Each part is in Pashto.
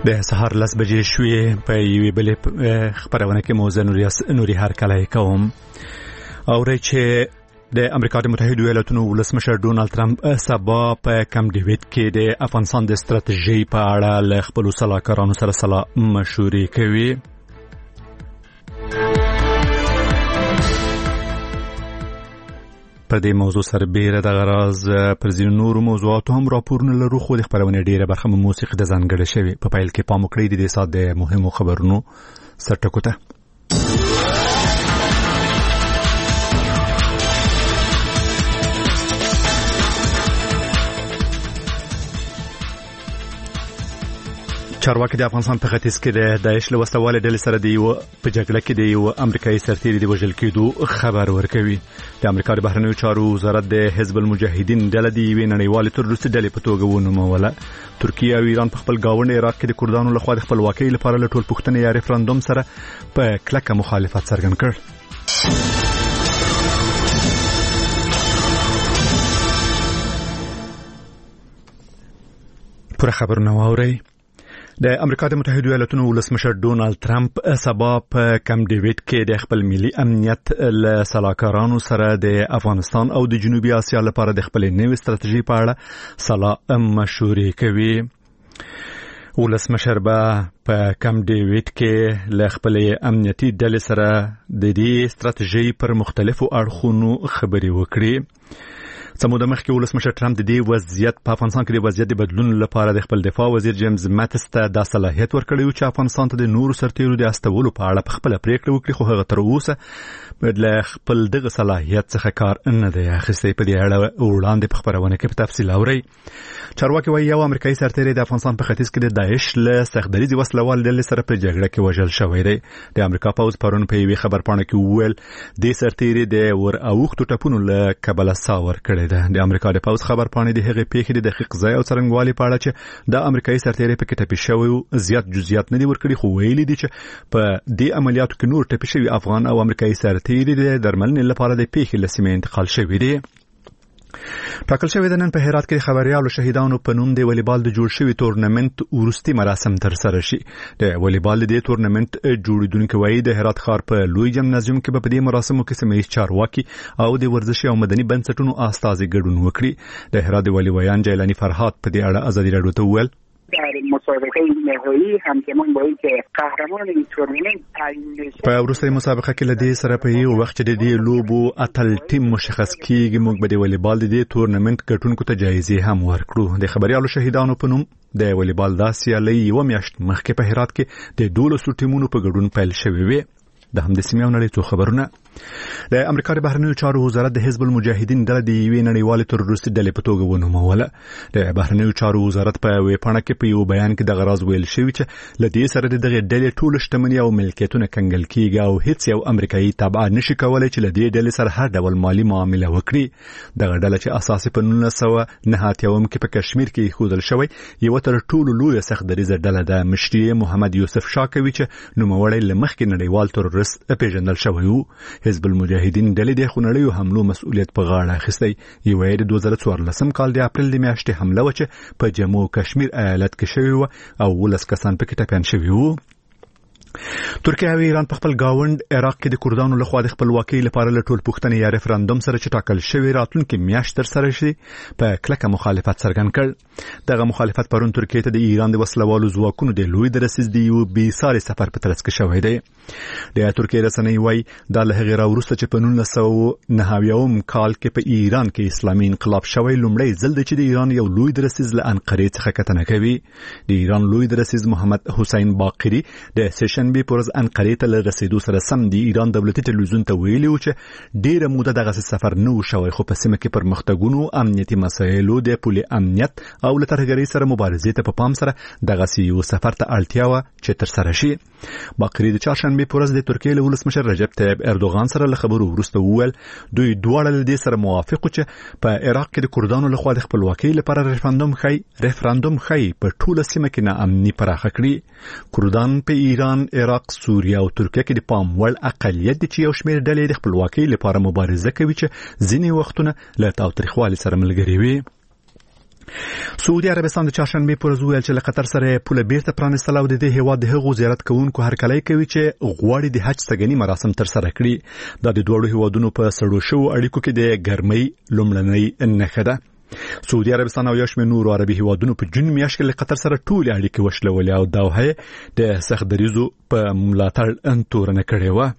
د سهار 10 بجې شوې په یوې بلې خبرونه کې موزه نوري هر کله کوم اوري چې د امریکا د متحده ایالاتونو ولسمشر ډونالد ترامپ سبا په کم ډیویډ کې د افغانستان د ستراتیژي په اړه له خپل سلاکارانو سره صلاح مشورې کوي. په دې موضوع سره بیره د غراز پر ځینو نورو موضوعاتو هم راپورونه لرو، خو د خبرونه ډیره برخه موسیقي د ځانګړې شوی. په پیل کې پام وکړئ د دې سات د مهمو خبرونو سرټکو ته. چارواکي د افغانستان په ختیځ کې د داعش له وسلوالې ډلې سره د یو په جګړه کې د یو امریکایي سرتیري د وژل کېدو خبر ورکوي. د امریکا د بهرنیو چارو وزارت د حزب المجاهدین ډله د یوې نړیوالې تروریستي ډلې په توګه ونوموله. ترکیه او ایران په خپل ګاونډي عراق کې د کردانو لخوا د خپلواکۍ لپاره له ټولپوښتنې یا ریفرندوم سره په کلکه مخالفت څرګند کړ. پر خبرونه واورئ. د امریکا د متحده ایالاتونو ولسمشر ډونالد ترامپ سبا په کم ډیویډ کې د خپل ملي امنیت له سلاکارانو سره د افغانستان او د جنوبي اسیا لپاره د خپل نوې ستراتیژي په اړه صلاح مشورې کوي. ولسمشر په کم ډیویډ کې له خپل امنیتي ډلې سره د دې ستراتیژي پر مختلفو اړخونو خبرې وکړي. سموده مخکې ولسمشر ترامپ د دې وضعیت په افغانستان کې د وضعیت د بدلون لپاره د خپل دفاع وزیر جیمز ماتس ته د صلاحیت ورکړی چې افغانستان ته د نورو سرتیرو د استولو په اړه په خپل پریکړه وکړي، خو هغه تر اوسه له خپل دغه صلاحیت څخه کار نه دی اخیستی. په دې اړه وړاندې په خبرونه کې په تفصیل اورئ. چارواکي وايي یو امریکایي سرتیری د افغانستان په ختیځ کې د داعش له سختدریزې وسلوال ډلې سره په جګړه کې وژل شوی دی. د امریکا پوځ پرون په یوې خبرپاڼه کې وویل د سرتیری د ور اوښتو ټپونو له کبله سا ورکړی دی. د امریکا د پوځ خبرپاڼې د هغې پیښې د دقیق ځای او څرنګوالي په اړه چې د امریکایي سرتیری په کې ټپي شوی زیات جزئیات نه دي ورکړي، خو ویلي دي چې په دې عملیاتو کې نور ټپي شوي افغان او امریکایي سرتیري د درملنې لپاره د پیښې له سیمې انتقال شوي دي. ټاکل شوی د نن په هرات کې خبريالو شهیدانو په نوم د والیبال د جوړ شوی تورنمنت ورستي مراسم تر سره شي. د والیبال د تورنمنت جوړیدونکو وایي د هرات ښار په لوی جمنازیوم کې په دې مراسمو کې سیمه چارواکي او د ورزشي او مدني بنسټونو استازي ګډون وکړي. د هرات د والیبایان جیلانی فرهاد په دې اړه ازادي راډیو ته وویل در مسابقه نهایی همزمان با اینکه قهرمان این تورنمنت تعیین بشه. په وروستۍ مسابقه کې لدې سره په یو وخت د دې لوبو اتل ټیم مشخص کیږي. موږ به د والیبال د دې تورنمنت ګټونکو ته جایزې هم ورکړو. د خبريالو شهیدانو په نوم د والیبال د سیالۍ یو میاشت مخکې په هرات کې د 12 ټیمونو په ګډون پیل شوی وي. د همدې سیمې نړۍ څو خبرونه. د امریکا د بهرنیو چارو وزارت د حزب المجاهدین ډله د یوې نړیوالې تروریستي ډلې په توګه ونوموله. د بهرنیو چارو وزارت په ویبپاڼه کې په یو بیان کې د غراض ویل شوی چې لدې سره د دغه ډلې ټول شتمنۍ او ملکیتونه کنګل کیږي او هیڅ یو امریکایي تابع نشي کولای چې لدې ډلې سره هر ډول مالی معامله وکړي. دغه ډله چې اساسي په 1999 کې په کشمیر کې خودل شوی یو تر ټولو لوی سختدریزه ډله ده. مشري محمد یوسف شاه کوي چې نوموړی لمخکې نړیوال تروریست پیژندل شوی وو. حزب المجاهدین ډلې د خونړیو حملو مسؤلیت په غاړه اخیستی. یو د 2014 کال د اپریل د میاشتې حمله و چې په جموں کشمیر ایالت کې شوی و او 19 کسان پکې ټپیان شوي وو. ترکیه او ایران په خپل گاوند عراق کې د کردانو لخوا د خپلواکۍ لپاره له ټولپوښتنې یا ریفرندوم سره چې ټاکل شوی راتلونکي میاشت تر سره شي په کلکه مخالفت څرګند کړ. دغه مخالفت پرون ترکیه ته د ایران د وسلوالو ځواکونو د لوی درسیز دی یو بیساري سفر په ترڅ کې شوی دی. د ترکیه رسنۍ وایي دا له هغې راوروسته چې په 1990 کال کې په ایران کې اسلامي انقلاب شوی لومړی ځل دی چې د ایران یو لوی درسیز له انقرې څخه کتنه کوي. د ایران لوی درسیز محمد حسین باقری د سیشن بي پرز انقرې ته رسیدو سره سم دی ایران دولتي ټلویزیون ته ویلي و چې ډیره موده دغه سفر نه شوی، خو په سیمه کې پرمختګونو امنیتي مسایلو د پولي امنیت او له ترهګرۍ سره مبارزې ته په پام سره دغه یو سفر ته اړتیا و چې تر سره شي. باقری د چهارشنبه پرز د ترکیه له ولسمشر رجب طیب اردوغان سره له خبرو وروسته وویل دوی دواړه له دې سره موافق چې په عراق کې د کردانو لخوا د خپلواکۍ لپاره ریفرندوم خي په ټوله سیمه کې ناامني پراخه کړي. کردان په ایران، عراق، سوریه او ترکیه کې د پام وړ اقلیت دي چې یو شمېر ډلې د خپلواکۍ لپاره مبارزه کوي چې ځینې وختونه له تاوتریخوالي سره ملګري وي. سعودي عربستان د چهارشنبه پر ورځ ویل چې له قطر سره پوله بیرته پرانستل او د دې هیواد د هغو زیارت کوونکو هرکلی کوي چې غواړي د حج سګنی مراسم تر سره کړي. دا د دوه هیوادونو په سړو شو اړیکو کې د ګرمۍ لومړنۍ نښه ده. سعودي عربستان او یو شمېر نورو عربي هیوادونو په جون میاشت کې له قطر سره ټول اړیکې وشلولې او دوحه د سخت دریزو په ملاتړ تورنه کړې و.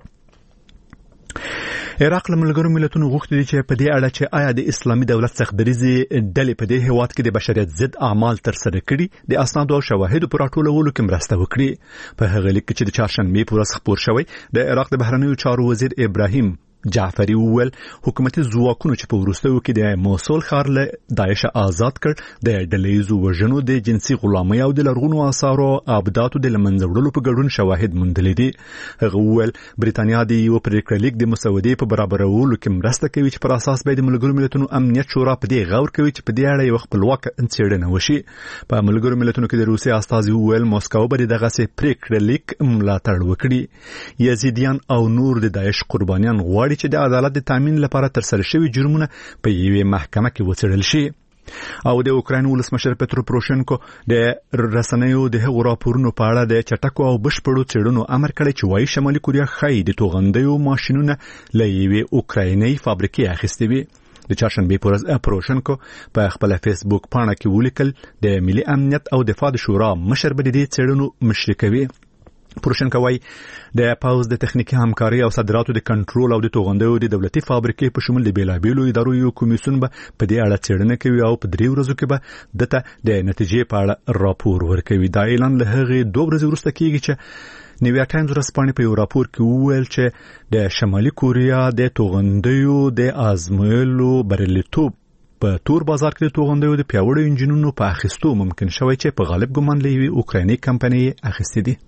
عراق له ملګرو ملتونو غوښتي چې په دې اړه چې آیا د اسلامي دولت سخت دریزي ډلې په دې هیواد کې د بشریت ضد اعمال تر سره کړي د اسناد او شواهد پر راټولولو کې مرسته وکړي. په هغه لیک کې چې د چهارشنبه پر ورځ خبر شوی د عراق د بهرنیو چارو وزیر ابراهیم جعفری وویل حکومتي ځواکونو چې په وروستیو کې د موصل ښار له داعش آزاد کړ د ډلهیزو وژنو د جنسي غلامۍ او د لرغونو آثارو ابداتو د لمنځه وړلو په ګډون شواهد موندلي دي. هغه وویل بریتانیا د یو پریکړه لیک د مسودې په برابرولو کې مرسته کوي چې پر اساس به د ملګرو ملتونو امنیت شورا په دې غور کوي چې په دې اړه یو خپلواک څېړنه وشي. په ملګرو ملتونو کې د روسي استازي وویل موسکو به دغه پریکړه لیک ملاتړ وکړي. یزیدیان او نور د داعش قربانیان غواړي چې د عدالت د تامین لپاره تر سره شوی جرمونه په یوې محکمه کې وڅېړل شي. او د اوکراین ولسمشر پترو پروشنکو د رسنیو د هغو راپورونو په اړه د چټکو او بشپړو څېړنو امر کړی چې وايي شمالي کوریا ښایي د توغندیو ماشینونه له یوې اوکرایني فابریکې اخیستي وي. د چهارشنبه پر ورځ پروشنکو په خپل فیسبوک پاڼه کې ولیکل د ملي امنیت او دفاع شورا مشر به د دې څېړنو مشري کوي. پروشنکو وايي د پاوز د تخنیکی همکاري او صادراتو د کنټرول او د توغندیو د دولتي فابریکې په شمول د بیلابېلو ادارو یو کمیسیون به په دې اړه څېړنه کوي او په 3 ورځو کې به دته د نتیجې په اړه راپور ورکوي. دا اعلان له هغې 2 ورځې وروسته کیږي چې نیویارک ټایمز ورځپاڼې په یو راپور کې وویل چې د شمالي کوریا د توغندیو د آزمویلو بریالیتوب په تور بازار کې د توغندیو د پیاوړو انجینونو په اخیستو ممکن شوی چې په غالب ګمان له یوې اوکرایني کمپنۍ اخیستې دي.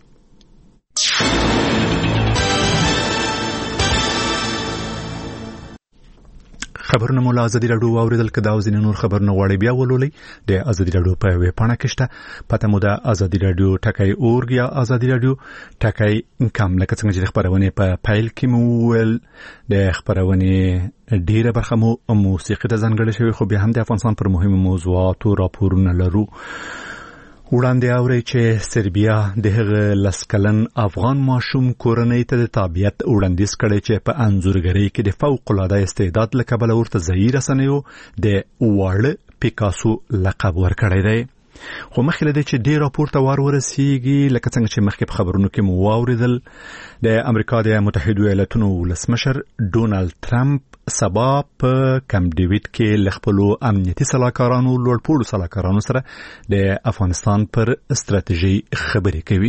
خبرونه مو له ازادي راډیو واوریدل. که دا او ځینې نور خبرونه غواړئ بیا ولولئ د ازادي راډیو په ویب پاڼه کې شته. پته مو د ازادي راډیو ټکی اورګ یا ازادي راډیو ټکی کم لکه څنګه چې د خبرونې په پایل کې مو ویل د خبرونې ډیره برخه مو موسیقي ته ځانګړې شوې خو بیا هم د افغانستان پر مهمو موضوعاتو راپورونه لرو. وړاندې اوري چې سربیا د هغه لسکلن افغان ماشوم کورنۍ ته د تابعیت وړاندیز کړی چې په انځورګرۍ کې د فوق العاده استعداد له کبله ورته ځایي رسنیو د واړه پیکاسو لقب ورکړی دی. خو مخکې له دې چې ډېر راپورته ورسیږي لکه څنګه چې مخکې په خبرونو کې مو واوریدل د امریکا د متحده ایالاتونو ولسمشر ډونالد ټرمپ سبا په کم ډیویډ کې له خپلو امنیتي سلاکارانو لوړپوړو سلاکارانو سره د افغانستان پر ستراتیژي خبرې کوي.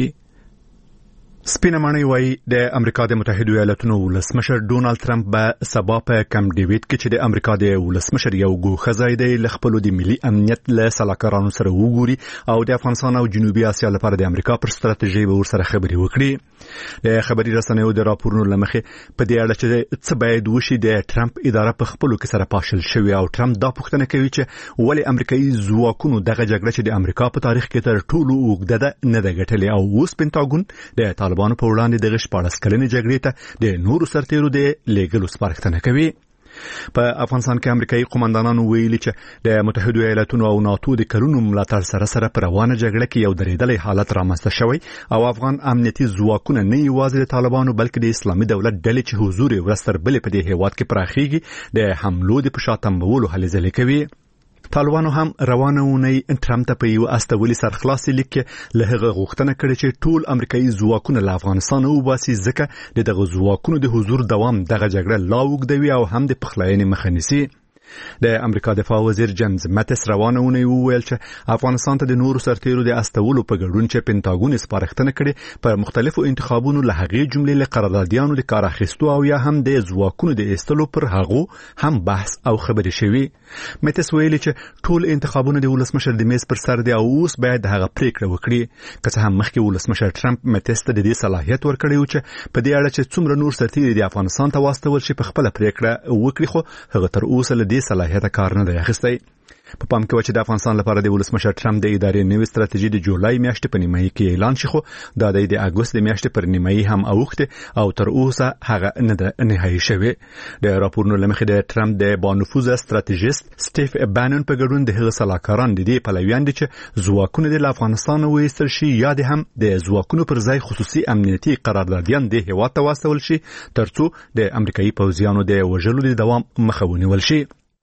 سپینه ماڼۍ وايي د امریکا د متحده ایالاتونو ولسمشر ډونالد ټرمپ به سبا په کم ډیویډ کې چې د امریکا د ولسمشر یو ګوښه ځای دی له خپلو د ملي امنیت له سلاکارانو سره وګوري او د افغانستان او جنوبي اسیا لپاره د امریکا پر ستراتیژي به ورسره خبرې وکړي. د خبري رسنیو د راپورونو لمخې په دې اړه چې څه باید وشي د ټرمپ اداره په خپلو کې سره پاشل شوی او ټرمپ دا پوښتنه کوي چې ولې امریکایي ځواکونو دغه جګړه چې د امریکا په تاریخ کې تر ټولو اوږده ده نه ده ګټلې او اوس پینټاګون د طالبانو په وړاندې د 14 کلنې جګړې ته د نورو سرتیرو د لېږلو سپارښتنه کوي. په افغانستان کې امریکایي قومندانانو ویلي چې د متحده ایالاتونو او ناتو د کلونو ملاتړ سره سره پر روانه جګړه کې یو درېدلې حالت رامنځته شوی او افغان امنیتي ځواکونه نه یوازې د طالبانو بلکې د اسلامي دولت ډلې چې حضور یې ورستر بلې په دې هیواد کې پراخیږي د حملو د پشاتمبولو هلې ځلې کوي. طالبانو هم روانه اونۍ ټرمپ ته په یو استولي سرخلاصي لیک کې له هغه غوښتنه کړې چې ټول امریکایي ځواکونه له افغانستان وباسي ځکه دغه ځواکونو د حضور دوام دغه جګړه لا اوږدوي او هم د پخلاینې مخه نیسي. د امریکا دفاع وزیر جیمز ماتس روانه اونۍ وویل چې افغانستان ته د نورو سرتیرو د استولو په ګډون چې پینټاګون سپارښتنه کړې په مختلفو انتخابونو له هغې جملې له قراردادیانو د کار اخیستو او یا هم د ځواکونو د ایستلو پر هغو هم بحث او خبرې شوي. ماتس ویلي چې ټول انتخابونه د ولسمشر د میز پر سر دي او اوس باید هغه پریکړه وکړي. که څه هم مخکې ولسمشر ټرمپ ماتس ته د دې صلاحیت ورکړی و چې په دې اړه چې څومره نور سرتیري د افغانستان ته واستول شي په خپل پریکړه وکړي خو هغه تر اوسه له صلاحیت کار نه دی اخیستی. په پام کې و چې د افغانستان لپاره د ولسمشر ټرمپ د ادارې نوې ستراتیژي د جولای میاشتې په نیمایي کې اعلان شي، خو دا د اګوست د میاشتې پر نیمایي هم اوخته او تر اوسه هغه نه ده نهایی شوی. د راپورونو لمخې د ټرمپ د بانفوذ ستراتیژیست سټیف بانن په ګډون د هغه سلاکاران د دې پلویان دي چې ځواکونه د افغانستان وایستل شي یا د هم د ځواکونو پر ځای خصوصي امنیتي قراردادیان د هیواد ته واستول شي ترڅو د امریکایي پوځیانو د وژلو د دوام مخه ونیول شي.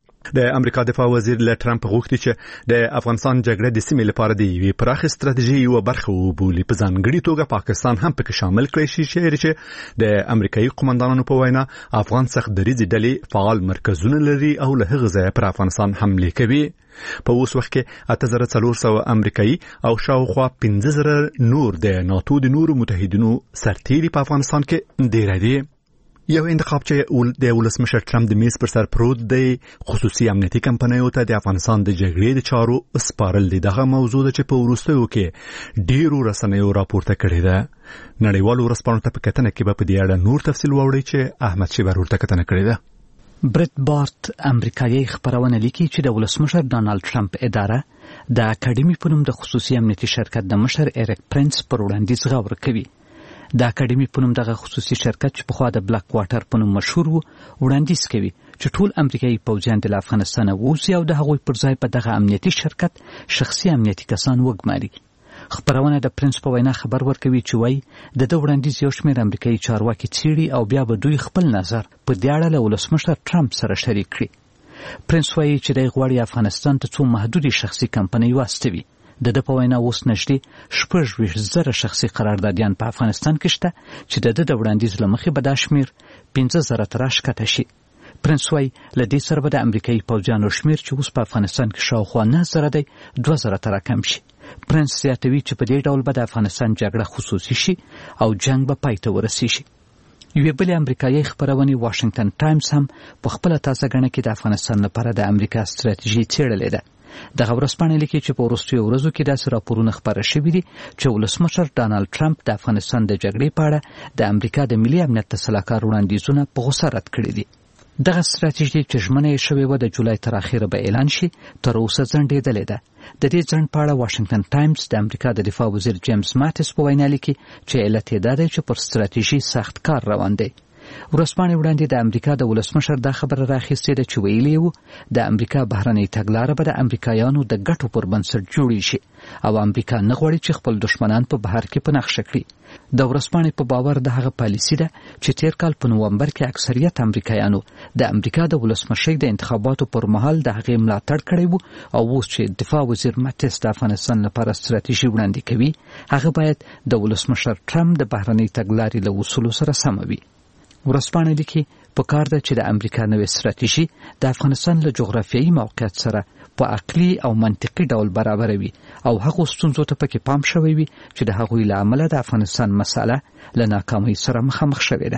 د امریکا دفاع وزیر له ټرمپ غوښتي چې د افغانستان جګړه د سیمې لپاره د یوې پراخه ستراتیژي یو برخه وبولي، په ځانګړي توګه پاکستان هم پکې شامل کړي شي چې د امریکایي قومندانانو په وینا افغان سخت دریځ ډلې فعال مرکزونه لري او له هغه ځایه پر افغانستان حمله کوي. په اوس وخت کې 8400 امریکایي او شاوخوا 15000 نور د ناتو د نورو متحدینو سرتیري په افغانستان کې ډیر دي. یو انتخاب چې د ولسمشر ټرمپ د میز پر سر پروت دی خصوصي امنیتي کمپنیو ته د افغانستان د جګړې د چارو سپارل دي. دغه موضوع ده چې په وروستیو کې ډیرو رسنیو راپورته کړې ده. نړیوالو ورځپاڼو ته په کتنه کې به په دې اړه نور تفصیل واورئ چې احمد شیبر ورته کتنه کړې ده. برت بارت امریکایي خبرونه لیکي چې د ولسمشر ډانالد ټرمپ اداره د اکاډمي په نوم د خصوصي امنیتي شرکت د مشر ایرک پرنس پر وړاندیز غور کوي. د اکاډمي په نوم دغه خصوصي شرکت چې په خوا د بلاک واټر په نوم مشهور وو وړاندیز کوي چې ټول امریکایي پوځیان د افغانستان ووځي او د هغوی پر ځای په دغه امنیتي شرکت شخصي امنیتي کسان وګماري. خبرونه د پرنس په وینا خبر ورکوي چې وایي د وړاندیز یو شمېر امریکایي چارواکي څیړي او بیا به دوی خپل نظر په دې اړه له ولسمشر ټرمپ سره شریک کړي. پرنس وایي چې د غواړي افغانستان ته څو محدودي شخصي کمپنۍ واستوي. د په وینا اوس نږدې 6,000 شخصي قراردادیان په افغانستان کې شته چې د وړاندیز لمخې به دا شمیر 15,000 ته راښکته شي. پرنس وایي له دې سره به د امریکایي پوځیانو شمیر چې اوس په افغانستان کې شاوخوا 9,000 دی 2,000 ته راکم شي. پرنس زیاتوي چې په دې ډول به د افغانستان جګړه خصوصي شي او جنگ به پای ته ورسیږي. یوې بلې امریکایي خبرونې واشنگټن ټایمز هم په خپله تازه ګڼه کې د افغانستان لپاره د امریکا ستراتیژي څېړلې ده. دغه ورځپاڼه لیکي چې په وروستیو ورځو کې داسې راپورونه خپاره شوي دي چې ولسمشر ډانالد ټرمپ د افغانستان د جګړې په اړه د امریکا د ملي امنیت د سلاکار وړاندیزونه په غوسه رد کړي دي. دغه ستراتیژي چې ژمنه یې شوې وه د جولای تر اخره به اعلان شي تر اوسه ځنډېدلې ده. د دې ځنډ په اړه واشنگټن ټایمز د امریکا د دفاع وزیر جیمز ماتیس په وینا لیکي چې علت یې دا دی چې پر ستراتیژي سخت کار روان دی. ورځپاڼې وړاندې د امریکا د ولسمشر دا خبره راخیستې ده چې ویلي وو د امریکا بهرنۍ تګلاره به د امریکایانو د ګټو پر بنسټ جوړې شي او امریکا نه غواړي چې خپل دښمنان په بهر کې په نښه کړي. د ورځپاڼې په باور د هغه پالیسي ده چې تیر کال په نومبر کې اکثریت امریکایانو د امریکا د ولسمشۍ د انتخاباتو پر مهال د هغې ملاتړ کړی وو او اوس چې دفاع وزیر ماتیس د افغانستان لپاره ستراتیژي وړاندې کوي هغه باید د ولسمشر ټرمپ د بهرنۍ تګلارې له اصولو سره سمه وي. ورځپاڼه لیکي په کار ده چې د امریکا نوې ستراتیژي د افغانستان له جغرافیایي موقعیت سره په عقلي او منطقي ډول برابروي او هغو ستونزو ته پکې پام شوی وي چې د هغوی له امله د افغانستان مسله له ناکامۍ سره مخامخ شوې ده.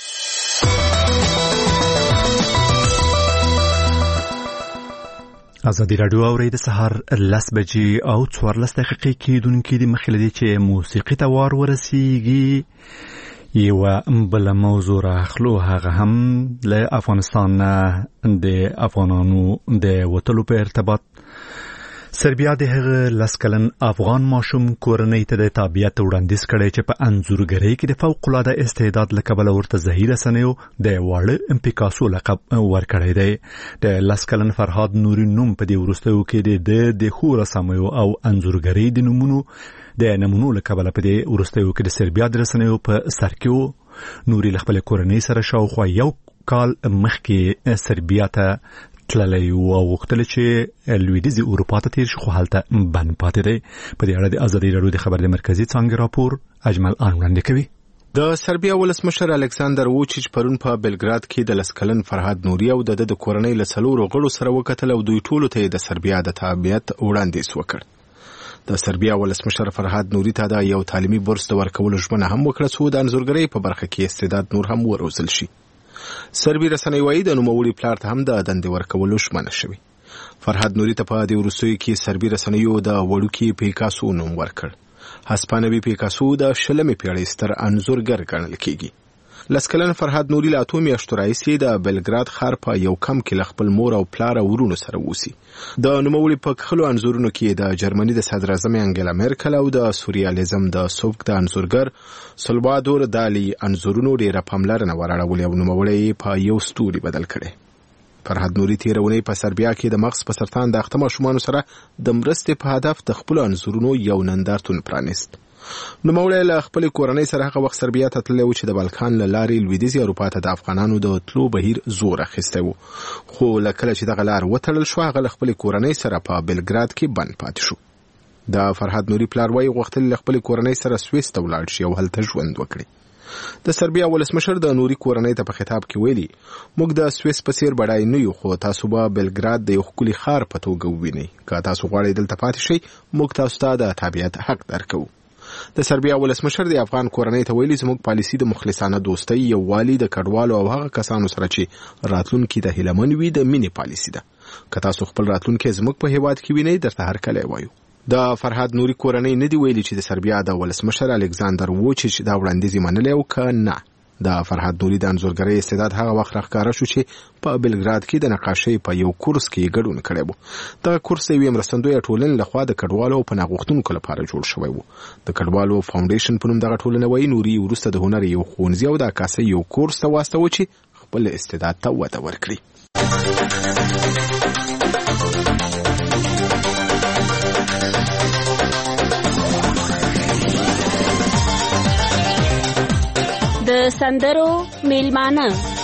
ازادي راډیو اوري د سهار 10 بجې او 14 دقیقې کېدونکې د مخکې لدی چې موسیقي ته وار ورسیږي. یو بل موضوع راخلو هغه هم له افغانستان د افغانانو د وټلو په ارتباط. سربیا د هغه لسکلن افغان ماشوم کورنۍ ته د تابعیت وړاندیز کړي چې په انځورګرۍ کې د فوق العاده استعداد لکبل ورته ظهیر سنیو د واړه پیکاسو لقب ورکړی دی. د لسکلن فرهاد نوري نوم په دې ورستیو کې د خور سمو او انځورګرۍ د نمونو د نمونو لکبل په دې ورستیو کې د سربیا د رسنیو په سر کې نوري خپل کورنۍ سره شاوخوا یو کال مخکې سربیا ته تللی او وختل چې لویدیزي اروپا ته تیر شو خو هلته بند پاتې دی. په دې اړه د ازادي راډیو د خبر د مرکزی څانګې راپور اجمل آن وړاندې کوي. د سربیا ولسمشر الکساندر ووچیچ پرون په بلګراد کې د لسکلن فرهاد نوري او د کورنۍ له څلورو غړو سره وکتل او دوی ټولو ته د سربیا د تابعیت وړاندیز وکړ. د سربیا ولسمشر فرهاد نوري ته د یو تعلیمي بورس د ورکولو ژمنه هم وکړه چې د انځورګرۍ په برخه کې استعداد نور هم وروزل شي. سربي رسنۍ وايي د نوموړي پلار ته هم د دندې ورکولو ژمنه شوې. فرهاد نوري ته په دې وروستیو کې سربي رسنیو د وړوکي پیکاسو نوم ورکړ. هسپانوي پیکاسو د 20مې پیړۍ ستر انځورګر ګڼل کېږي. لسکلن فرهاد نوري له 8 میاشتو راهیسې د بلګراد ښار په یو کم کې خپل مور او پلار او ورونو سره اوسي. د نوموړي په خلو انزورونو کې د جرمني د صدر اعظم انګلا میرکل او د سوریالیزم د سوک د انزورګر سلوادور دالی انزورونو ډیره پاملرنه وراړولې او نوموړي په یو ستوري بدل کړي. فرهاد نوري تیرونی په سربیا کې د مغز په سرطان د اخته ماشومانو سره د مرستې په هدف د خپل انزورونو یو نندارتون پرانیست. نوموړی له خپل کورنۍ سره هغه وخت سربیا ته تللی و چې د بلکان له لارې لویدیځې اروپا ته د افغانانو د تلو بهیر زور اخیستی و، خو له کله چې دغه لار وتړل شوه هغه له خپل کورنۍ سره په بلګراد کې بند پاتې شو. د فرهاد نوري پلار وایي غوښتل له خپل کورنۍ سره سویس ته ولاړ شي او هلته ژوند وکړي. د سربیا ولسمشر د نوري کورنۍ ته په خطاب کې ویلي موږ د سویس په څیر بډای نه یو، خو تاسو به بلګراد د یو ښکلي ښار په توګه ووینئ. که تاسو غواړئ دلته پاتې شئ موږ تاسو ته د تابعیت حق درکوو. د سربیا ولسمشر د افغان کورنۍ ته ویلي زموږ پالیسي د مخلصانه دوستۍ، یووالي، د کډوالو او هغه کسانو سره چې راتلونکي د هیلمن وي د مینې پالیسي ده. که تاسو خپل راتلونکي زموږ په هیواد کې وینئ درته هرکلی وایو. د فرهاد نوري کورنۍ نه دی ویلي چې د سربیا د ولسمشر الکساندر ووچیچ دا وړاندیز منلی او که نه. د فرهاد نوري د انځورګرۍ استعداد هغه وخت راښکاره شو چې په بلګراد کې د نقاشۍ په یو کورس کې ګډون کړی و. دغه کورس د یوې مرستندویه ټولنې لخوا د کډوالو او پناه غوښتونکو لپاره جوړ شوی و. د کډوالو فاونډیشن په نوم دغه ټولنه وایي نوري وروسته د هنر یو ښوونځي او د عکاسۍ یو کورس ته واستوه چې خپل استعداد ته وده ورکړي. د سندرو میلمانه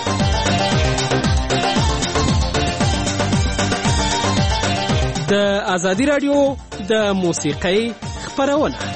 د ازادي رادیو د موسیقۍ خپرونه.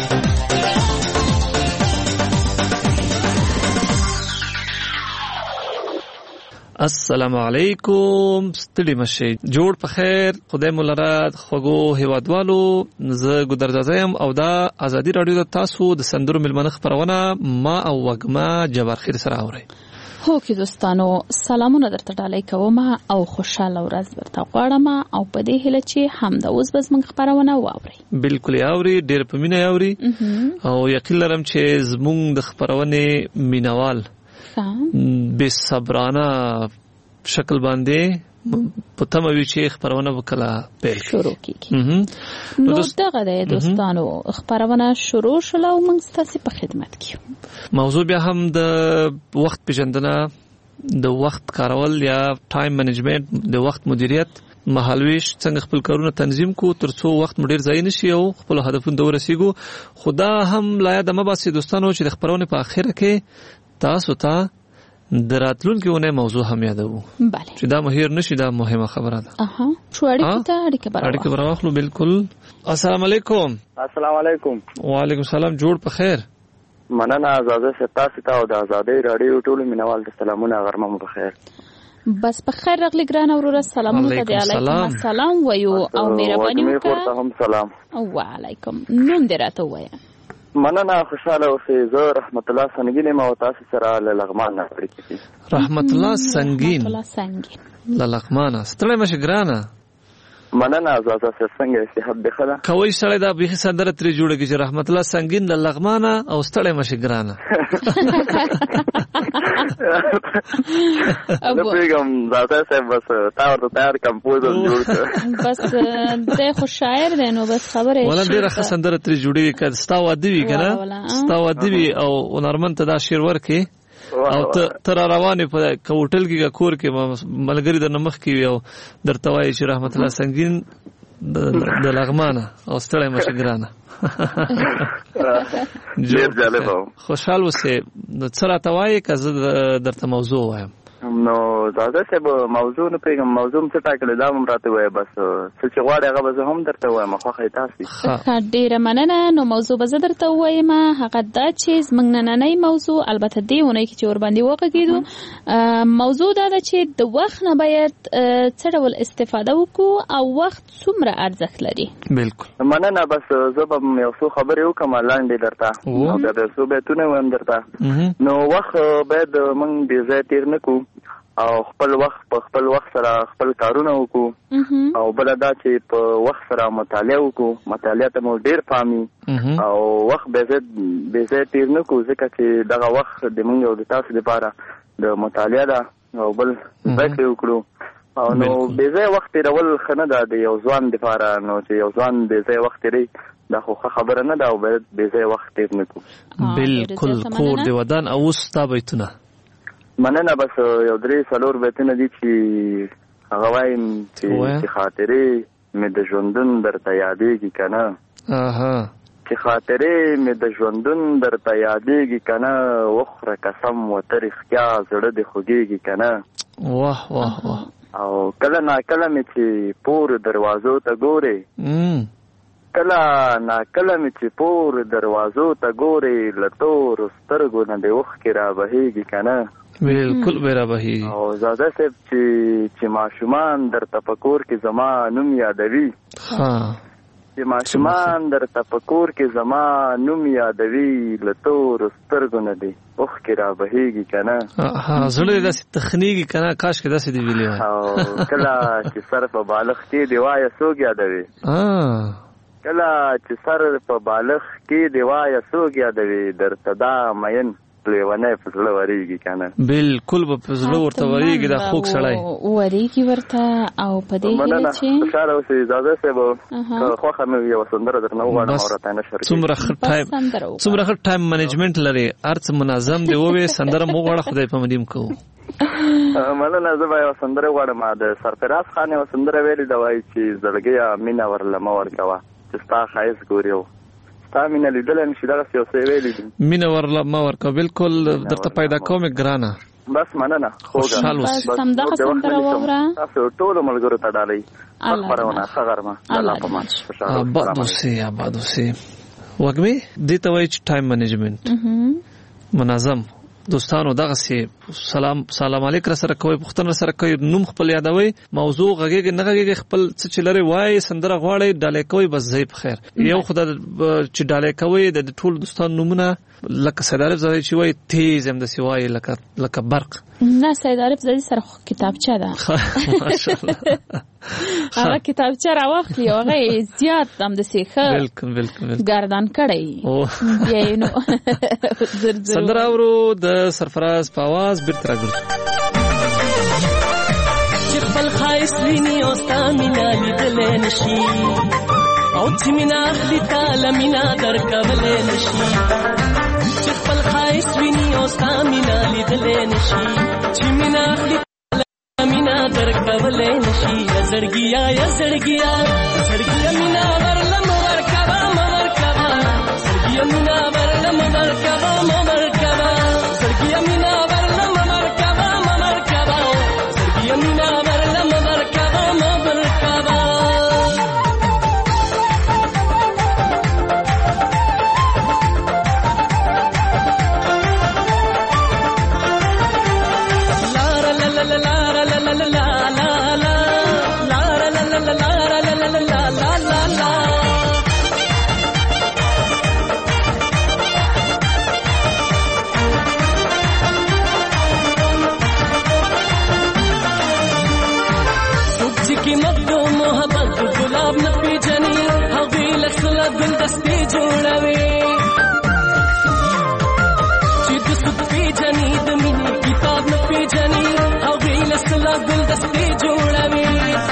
السلام علیکم، ستړي مشئ، جوړ په خیر، خدای مو لراد، خوږو هیوادوالو. زه ګودردازه یم او دا ازادي رادیو د تاسو د سندرو میلمانه خپرونه ما او وږمه جبار خیر سره اورئ. هو کې دوستانو سلامونه درته ډالۍ کوم او خوشاله ورځ درته غواړم او په دې هیله چې همدا اوس به زموږ خپرونه واورئ. بالکل اورئ، ډېر په مینه اورئ او یقین لرم چې زموږ د خپرونې مینوال بے صبرانه شکل باندې په تموي چې خبرونه وکړه پیل شروع کیږي. نو دغه د دوستانو خبرونه شروع شول او موږ ستاسو په خدمت کې موضوع بیا هم د وخت پیژندنه، د وخت کارول یا ټایم منیجمنت، د وخت مدیریت، مهالویش، څنګه خپل کارونه تنظیم کو ترڅو وخت مډیر ځای نشي او خپل هدفونو ته ورسیږو. خدا هم لا یاد مباسي دوستانو چې د خبرونه په اخر کې تاسو ته د راتلونکي ونه موضوع هم یادو. بله، چې دا مهیر نشي، دا مهمه خبره ده. شو اړیکه براوخلو. بالکل. السلام علیکم. السلام علیکم. وعلیکم السلام. جوړ په خیر. مننه آزاده ستاسو ته او د ازادۍ رادیو ټول مینوال ته سلامونه، غرمه مو په خیر. بس په خیر راغلی ګران اوروره، سلامونه ته دی. علیکم السلام وایو او مهرباني وکړه. هم سلام. وعلیکم. نوم دې راته وایه. مننه، خوشاله اوسئ. زه رحمت الله سنگین یم او تاسو سره له لغمان نه اړیکې دي. رحمت الله سنگین له لغمان. ستړی مشه ګرانه. مننه آزاده څنګه صحت دی خدا کوي سړی دا به سندره ترې جوړه کی چې رحمت الله سنگین له لغمان او ستړی مشه ګرانه. زه پیغام زاده صاحب بس تا ورته تیار کمپوزر جوړ کړ. بس د خو شاعر دی نو بس خبره ولا ډیره ښه سندره ترې جوړی کړه. ستا واده وی کنه، ستا واده وی او هنرمند ته دا شعر ورکي او تر روانه په کوټل کې کور کې ملګری د نمخ کې او درته وایي چې رحمت الله سنگین د لغمانه او ستړی مشه ګرانه. ډېر جالب و. خوشحال اوسئ. څه راته وایي که زه درته موضوع وایم؟ نو زاده صاحب موضوع نه پیغام موضوع څه ټاکل دا هم راته وایي، بس څه چې غواړي هغه به زه هم درته وایم. خوښه تاسو ډېره مننه. نو موضوع به زه درته ووایم. هغه دا چې زموږ نننۍ موضوع البته دې اونۍ کې چې ورباندې وغږېدو موضوع دا ده چې د وخت نه باید څه ډول استفاده وکړو او وخت څومره ارزښت لري. بالکل مننه. بس زه به یو څو خبرې وکړم لاندې درته او بیا به څو بیتونه وایم درته. نو وخت باید موږ بې ځایه تېر نه کړو او خپل وخت سره خپل کارونه وکړو او بل دا چې په وخت سره مطالعه وکړو. مطالعه ته مو ډیر پامي او وخت به زه تیر نه کو ځکه چې دغه وخت د موږ او د تاسو لپاره د مطالعه ده او بل ذکر وکړو او نو به زه وخت تیرول خنه ده د یو ځوان لپاره. نو چې یو ځوان به زه وخت تیری دا خو خبره نه ده او به زه وخت تیر نه کو. بالکل کور دی ودان او ستا بیتونه مننه. بس یو 3-4 بیتونه دي چې هغه وایم چې خاطرې مې د ژوندون درته یادېږي که نه. چې خاطرې مې د ژوندون درته یادېږي که نه، وخوره قسم ورته رښتیا زړه دې خوږېږي که نه. واه واه واه. او کله ناکله مې چې پور دروازو ته ګورې، کله ناکله مې چې پور دروازو ته ګورې، له تورو سترګو نه دې اوښکې را بهېږي که نه. بالکل به را بهېږي. او زاده صاحب چې ماشومان درته په کور کې زما نوم یادوي، چې ماشومان درته په کور کې زما نوم یادوي، له تورو سترګو نه دې اوښکې را بهېږي که نه. زړه دې داسې تخنېږي که نه، کاشکې داسې دې ویلې وای. او کله چې سر په بالغ کې دې وایه څوک یادوي، کله چې سر په بالغ کې دې وایه څوک یادوي، درته دا مین لیونی په زړه ورېږي که نه. بالکل به په زړه ورته ورېږي، دا خوږ سړی ورېږي ورته. او په دې هیله چې خوشحاله اوسئ. اجازه صاحب که خوښه مې یوه سندره درنه وغواړم او راته نه شرکوي. څومره ښه ټایم منیجمنټ لري، هر څه منظم دی. ووایې سندره مو وغواړه، خدای په مدیم کوو. مننه. زه به یوه سندره وغواړم. د سرفراز خان یوه سندره ویلې ده، وایي چې زړګیه مینه ورله مه ورکوه، چې ستا ښایست ګوري او ستا مینه لیدلی نشي. دغسې یو څه یې ویلي دي. مینه ورله مه ورکوه، بالکل درته پیدا کوم ګرانه. بس مننه. خوشحال اوسئ. بس همدغه سندره واوره. تاسو ټولو ملګرو ته ډالۍ خپرونه ښه غرمه. الله پامان. آباد اوسئ، آباد اوسئ. وږمې دې ته وایي چې ټایم منیجمنټ منظم. دوستانو دغسې سلام علیک را سره کوئ، پوښتنه سره کوئ، نوم خپل یادوئ، موضوع غږیږي نه غږیږي، خپل څه چې لرئ وایئ، سندره غواړئ ډالۍ کوئ، بس ځئ په خیر. یو خو چې ډالۍ کوئ د ټولو دوستانو نومونه لکه سید عارف زادی چې وایي تیز همداسې وایي لکه برق. نه، سید عارف زادی سره خو کتابچه ده. ماشاءالله. هغه کتابچه راواخلي او هغه یې زیات همداسې ښه بالکل ګردان کړی. بیا یې نو سندره اورو د سرفراز په اواز بیرته راګرځو. چې خپل ښایست ویني او ستا مینه لیدلی نشي، او چې مینه اخلي تاله مینه درکولی نشي. چې خپل ښایست ویني او ستا مینه لیدلی نشي، چې مینه اخلي تاله مینه درکولی نشي. یا زړګیا یا زړګیا زړګیا مینه ورله مه ورکوه مه ورکوه، زړګیا مینه ورله مه ورکوه مه ورکوه، زړګیا مینه ورله مه ورکوه مه ورکوه، زړګیا مینه ورله مه ورکوه مه ورکوه. गुलदस्ते जोड़वे चिद सुख पे जनी दमिनी किताब न पे जनी अवे लसला गुलदस्ते जोड़वे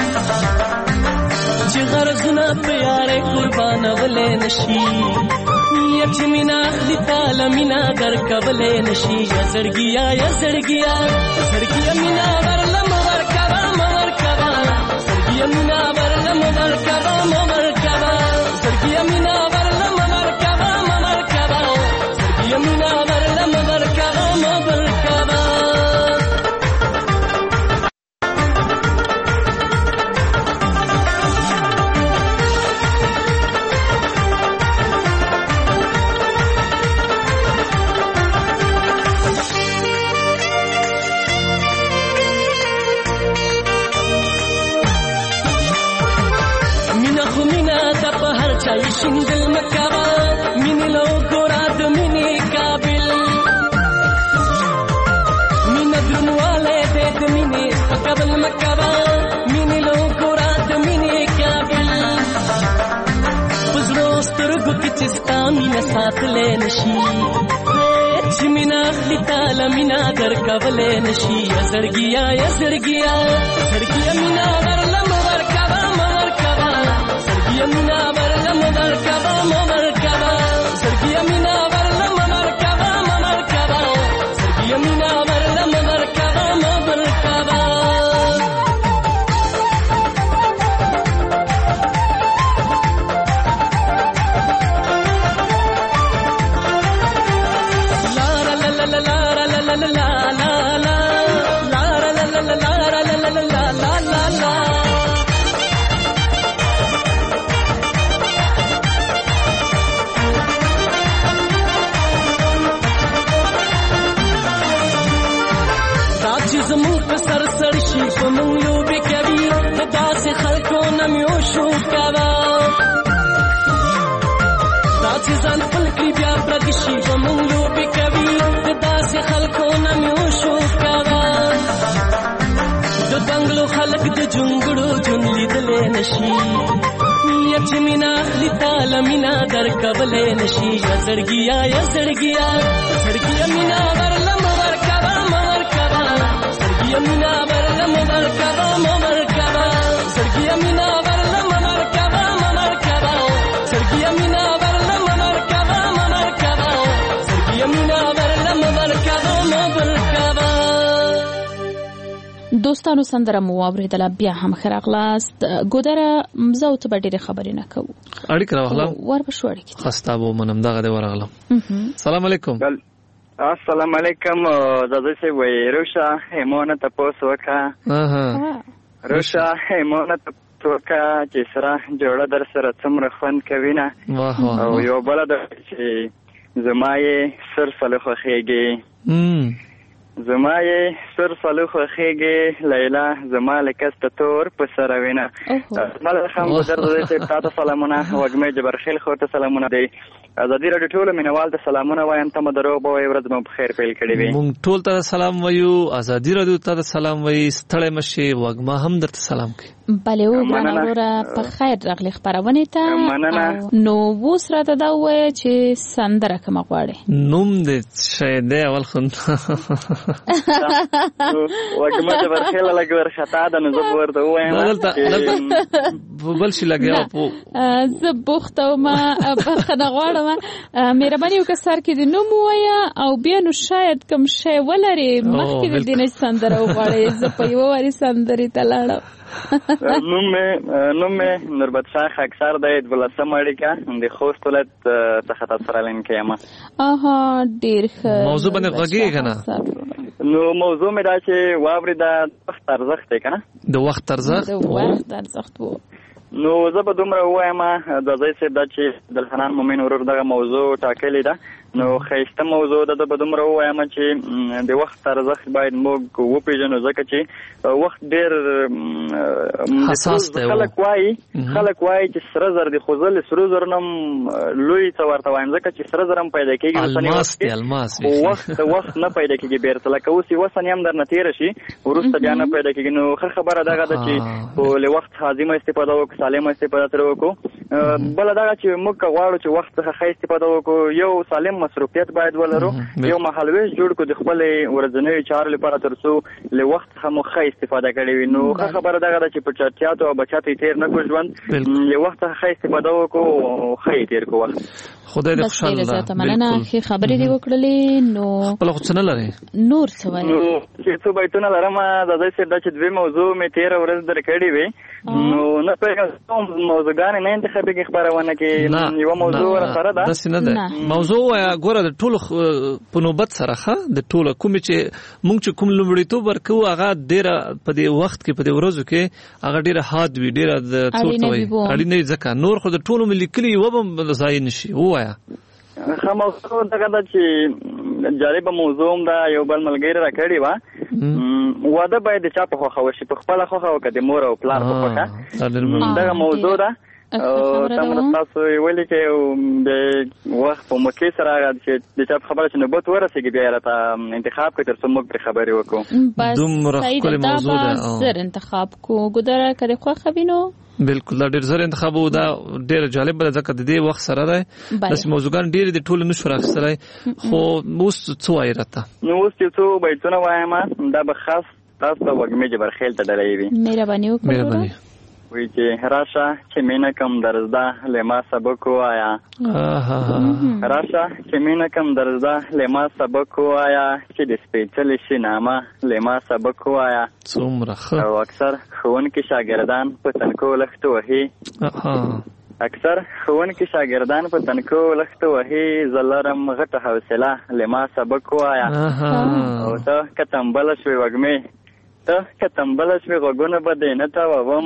जिगरज न प्यारे कुर्बान वले नशी यचमिना लिताल मिना दर कवले नशी या जड़गिया जड़गिया मिना वरलम वरकवा मवरकवा जड़गिया मिना वरलम वरकवा मवरकवा जड़गिया मिना वरलम वरकवा मवरकवा जड़गिया मिना वरलम वरकवा मवरकवा ساتلې نشي چې مینا خلی تعالی مینا در کولې نشي زړګیا زړګیا زړګیا مینا ورلم ورکبا مرکبا زړګیا مینا ورلم ورکبا مرکبا زړګیا مینا ورلم ورکبا مرکبا زړګیا مینا ورلم ورکبا مرکبا یتیمینا لیتال مینا در کولې نشي زړګیا زړګیا زړګیا مینا ورلم ورکبا مرکبا زړګیا مینا ورلم ورکبا مرکبا زړګیا مینا ورلم ورکبا مرکبا زړګیا مینا ورلم ورکبا مرکبا زړګیا مینا ورلم ورکبا مرکبا. دوستانو سندره مو اوریدله بیا هم خراغلاست ګودره مزه ته ډېرې خبرې نه کوو اړیکه راغلم ور به شو اړیکه خستابو منم دغه دی ورغلم سلام علیکم السلام علیکم زده سي وای روشا همونه تاسو وکا روشا همونه تاسو وکا چې سره جوړه در سره څومره خوند کوي نه او یو بل د چې زمای سر صالح خوخيږي زمای سر صالح خوخيږي لیلا زمال کست تور په سره وینا مال خام ګذر دې تاسو سلامونه وګمه جبرخیل خو ته سلامونه دی ازادي رادیو ټول مینوال ته سلامونه وایم ته مدرو به ورځ مو بخیر پیل کړی وي مونږ ټول ته سلام وایو ازادي رادیو ته سلام وایي ستړی مشي وګما هم درته سلام کوي بله او ګرانه په خیر راغلی خبرونه ته نو ووس راته دا وایي چې سندره کوم غواړي نوم دې شه دې اول خو وګما جبرخیل لګور خطا ده نو زه ورته وایم بل شي لګیا په زه بوخته ما بخنه غواړم مهرباني وکړه سر کې د نوم وایا او بیا نو شاید کوم شی ولري مخکې د دې سندره وغواړي زه په یو واري سندري ته لاړم نوم نوربت شاه خاکسار د ولسم اړیکه د خوست ولایت څخه تاسو سره لین کېما ډیر ښه موضوع باندې غږی کنه نو موضوع مې دا چې واوري د وخت ارزښت دی کنه د وخت ارزښت وو نو زه به دومره وایم د ځای څه دا چې د الحنان مومن ورور دغه موضوع ټاکلې ده نو خیسته موضوع ده د به دومره وایم چې د وخت ارزښت باید موږ وپېژنو ځکه چې وخت ډېر حساس دی خلک وایي چې سره زر دي خو زه له سرو زرو نه لوی څه ورته وایم ځکه چې سره زر هم پیدا کېږي وخت نه پیدا کېږي بیرته لکه اوس یوه ثانیه هم درنه تېره شي وروسته بیا نه پیدا کېږي نو ښه خبره دغه ده چې له وخت حازمه استفاده وکړو سالمه استفاده ترې وکړو بله دغه چې موږ که غواړو چې وخت څخه ښه استفاده وکړو یو سالم مصروفیت باید ولرو یو مهالویش جوړ کړو د خپلې ورځنیو چارو لپاره تر څو له وخت څخه مو ښه استفاده کړې وي نو ښه خبره دغه ده چې په چټیاتو او بچاتو یې تېر نه کړو ژوند له وخت څخه ښه استفاده وکړو ښه یې تېر کړو وخت خدای دې خوشاله زه مننه ښه خبرې دې وکړلې نو خپل خو څه نه لري نور څه وایي نو چې څه بیتونه لرم د دې سره چې دوی موضوع مې تېره ورځ درکړې وي نو نه پېژنم موضوعګانې نه انتخابي خبرونه کې یو موضوع سره ده داسې نه ده موضوع ګوره د ټولو په نوبت سره ښه د ټولو کوم چې مونږ چې کوم لومړیتوب ورکو هغه ډېره په دې وخت کې په دې ورځو کې هغه ډېره حاد وي ډېره د څورته وي اړینه ځکه نور خو د ټولو ملي کلی و به ځای نشي وایا ښه موضوع دغه ده چې جالبه موضوع هم ده یو بل ملګری راکړې وه واده باید د چا په خوښه وشي په خپله خوښه او که د مور او پلار په خوښه دغه موضوع ده تمره تاسو ویلي چې د وخت په موقع سره چې د چا په خبره چې نوبت ورسېږي بیا یې راته انتخاب کړي تر څو موږ پرې خبرې وکړو دومره ښکلې موضوع ده زر انتخاب کو ګودره که د خوښه وي نو بالکل دا ډېر زر انتخاب وو. دا ډېر جالب بل ځکه د دې وخت سره دی داسې موضوعګان ډېر د ټولو نشو راخیستلی خو اوس څه وایي راته؟ نو اوس یو څو بیتونه وایم دا به خاص تاسو ته وږمې جبرخیل ته ډالۍ وي. مهرباني وکړئ. وی چې راشه چې مینه کم درزده لما سبق وایا راشه چې مینه کم درزده لما سبق وایا چې د سپېڅلې شي نامه لما سبق وایا. څومره ښه. او اکثر ښوونکي شاګردان په تنکو لښتو وهي په تنکو لښتو وهي زه لرم غټه حوصله لما سبق وایا. او ته که تنبله شوې وږمې ته که تنبله شوې غوږونه به دې نه تاووم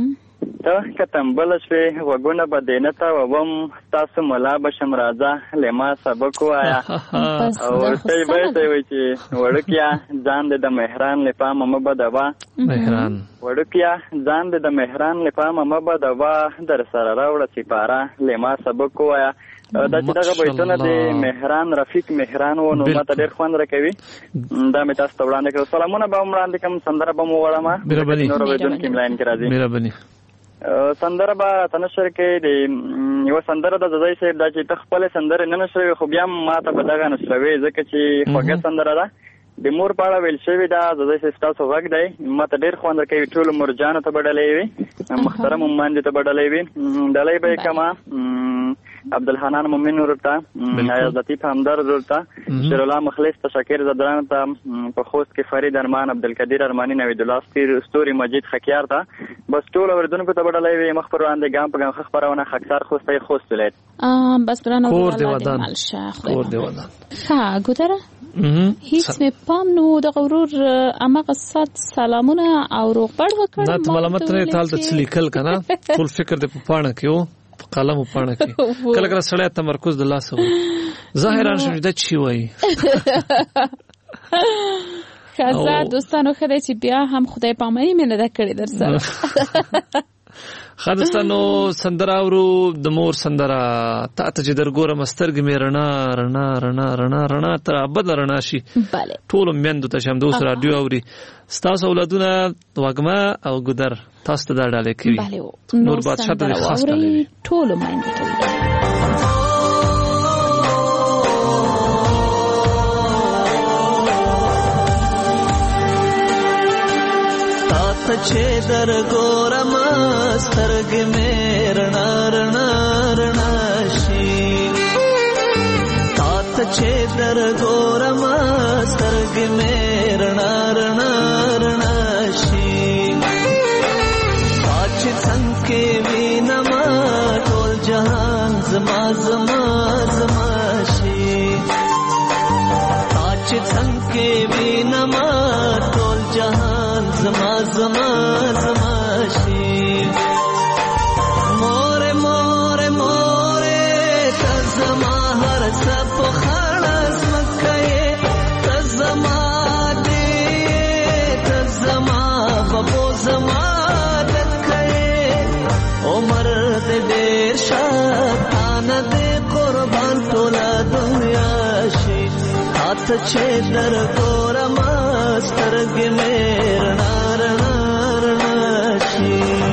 ستاسو ملا به شم راځه لما سبق وایا. او ورته یې وایي چې وړوکیا ځان دې د مهران له پامه مه بدوه وړوکیا ځان دې د مهران له پامه مه بدوه در سره راوړه سپاره لما سبق وایا. دا چې دغه بیتونه د مهران رفیق مهران و نو ماته ډېر خوند راکوي. دا مې تاسو ته وړاندې کړل. سلامونه به هم وړاندې کړم. سندره به مو وړم نور اورېدونکي م لاین کې راځي. سندره به راته نشر کې د یوه سندره د ځای صاحب دا چې ته خپلې سندرې نه نشروي خو بیا هم ماته به دغه نشروي ځکه چې خوږه سندره ده د مور په اړه ویل شوي دا ځای صاحب ستاسو غږ دی ماته ډېر خوند راکوي. ټولو مرجانو ته به ډالۍ وي محترم ماندې ته به ډالۍ وي ډالۍ به یې کمه عبدالحنان مومن ورته عیاض لطیف همدرد ورته شیر الله مخلص ته شاکر زدران ته په خوست کې فرید ارمان عبدالقدیر ارماني نوید الله ستوري مجید خکیار ته بس ټول اوریدونکو ته به ډالۍ وي. مخ پر وړاندې ګام په ګام ښه خپرونه خاکسار خوست ولایت بس ګرانو کور دی ودان ښه ګودره هیڅ مې پام نو د غرور امغه سات سلامونه او روغبړ وکړ. نه ته ملامت نه تال ته لیکل کنه ټول فکر دې په پاڼه کې وو په قلم په پاڼه کې کله کله سړی تمرکز د لاسه وي ظاهرا شوم دا چی وای. خزه دوستانو خدای چې بیا هم خدای پامنی مې نه دا کړی در سره. خدستانو سندره اورو د مور سندره تا ته چې درګوره مسترګ مې رڼا رڼا رڼا رڼا رڼا تر ابد رڼا شي. ټول میندو ته شم دوس رادیو اوري ستاسو اولادونه وګما او ګدر تاسو ته دا ډالۍ کوي. نور بادشاہ ته خاص ډالۍ ټول میندو ته چې در ګورم سترګ مې رڼا رڼا رڼا شي تا ته چې در ګورم سترګ مې رڼا رڼا رڼا شي پاچ څنګه وینم ټول جهان زما زما زما شي پاچ څنګه وینم ټول جهان زما زما زما شي. مور مور مور ته زما هر څه په خړز مکه ته زما دې ته زما بابو زما دکه عمر دې ډېر شان دې قربان ټول دنیا شي. هات چې در ګورم سترګ مې رڼا رڼا رڼا شي.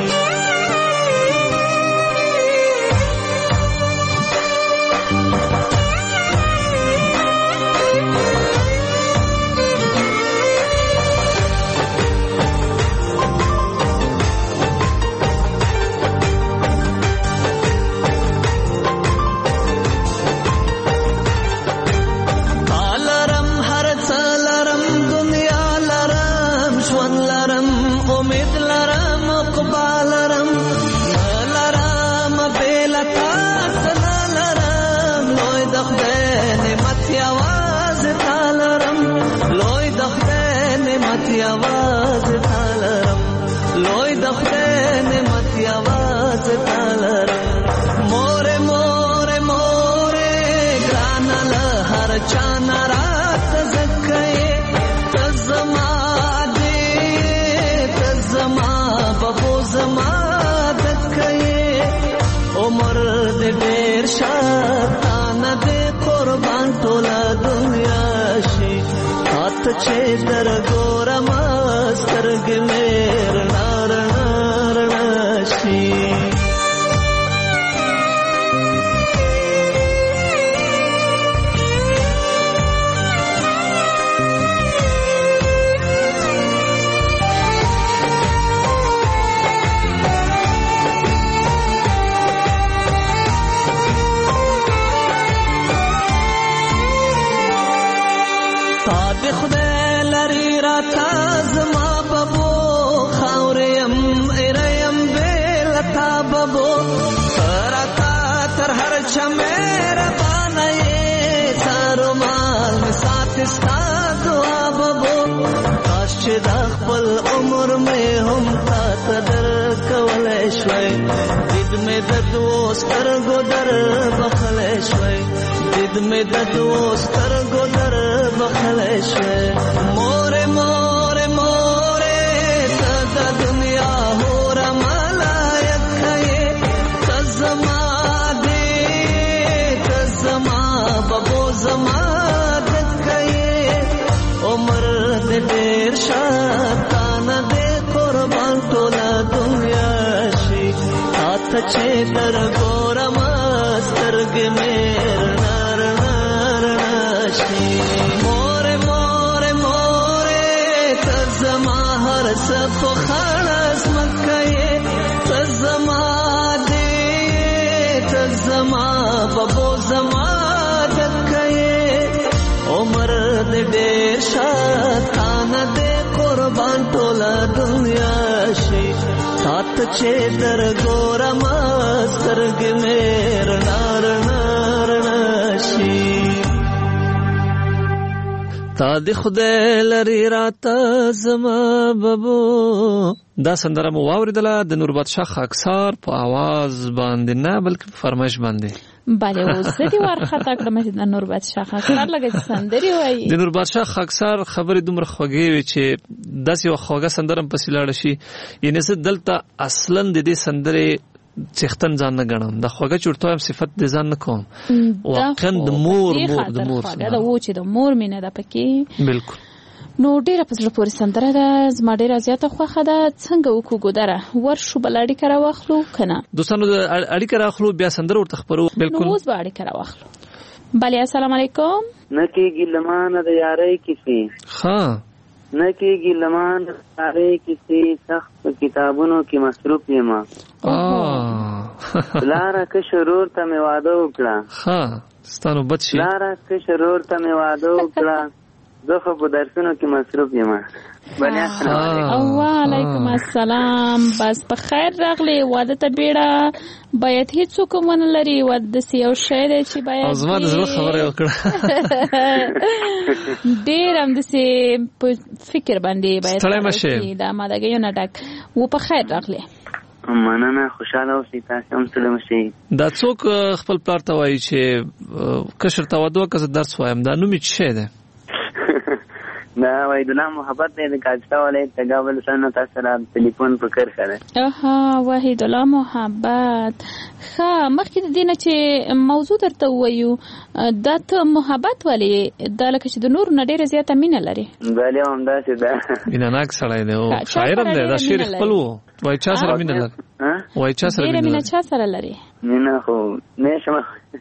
چې در ګورم سترګ مې رڼا رڼا رڼا شي. تا د خدای لري راته زما ببو خاوریم ایریم بیلتا ببو راته تر هر چا مهربانه یې تارو مال مې ساتي ستا دعا ببو کاش چې دا خپل عمر مې هم تا ته درکولی شوی دید مې د دوو سترګو در بخلی شوی دید مې د دوو سترګو در بخلی شوی مورې مورې مورې ته د دنیا هوره ملایکه یې ته زما دې ته زما ببو زما دکه یې عمر دې ډېر شاتانه دې قربان ټوله دنیا شي تا ته چې در ګورم سترګې مې رڼا رڼا رڼا شي مورې مورې مورې ته زما هر څه په خړه ځمکه یې ته زما دې ته زما ببو زما دکه یې عمر دې ډېر شاتانه دې قربان ټوله دنیا شي تا ته چې در ګورم سترګې مې رڼا رڼا رڼا شي تا د خدای لري راته زما ببو. دا سندره مو واوریدله د نور بادشاه خاکسار په आवाज باندې نه بلکې په فرمایش باندې. بله اوس دې ورخطا کړم چې د نور بادشاه خاکسار لګي سندري وایي. د نور بادشاه خاکسار خبرې دومره خوږې وي چې داسې یو خوږه سندره هم پسې لاړه شي. یعنې زه دلته اصلا د دې سندرې څښتن ځان نه ګڼم، د خوږه چورتو هم صفت د ځان نه کوم. واقعا د مور دا و چې د مور مینه ده پکې. بالکل. نو ډیره په زړه پورې سندره ده، زما ډیره زیاته خوښه ده. څنګه وکړو ګودره ورشو بل اړیکه راواخلو کنه دوستانو د اړیکه راخلو بیا سندره ورته خبرو. بالکل نو اوس به اړیکه راواخلو. بله السلام علیکم. نه کېږي لمانه د یارۍ کیسې ښه نه کېږي لمانه د یارۍ کیسې سخت په کتابونو کې مصروف یم لاره که شرور ته مې واده وکړه ښه ستانو بد شي لاره که شرور ته مې واده وکړه زه خو په درسونو کې مصروف یم. وعلیکم السلام. بس په خیر راغلی. واده ته بیړه باید هیڅوک ونه لري. واده داسې یو شی دی چې باید زما د زړه خبره یې وکړه ډېر همداسې په فکر باندې باید ستړی مه شې د امادګیو نه ډک و. په خیر راغلی. مننه خوشحاله اوسئ. تاسو هم ستړي مه شئ. دا څوک خپل پلار ته وایي چې کشر ته واده وکړه زه درس وایم؟ دا نوم یې څه شی دی؟ دا وحید الله محبت دی د کاجتا والی تګاول سره تاسو سره ټلیفون په کرښه ده. وحید الله محبت. ښه مخکې د دې نه چې موضوع درته ووایو دا ته محبت ولې دا لکه چې د نورو نه ډېره زیاته مینه لري؟ بلې همداسې ده. مینهناک سړی دی او شاعر هم دی. دا شعر خپل و. وایي چا سره مینه لري؟ وایي چا سره ډېره مینه چا سره لري؟ مینه خو نه شم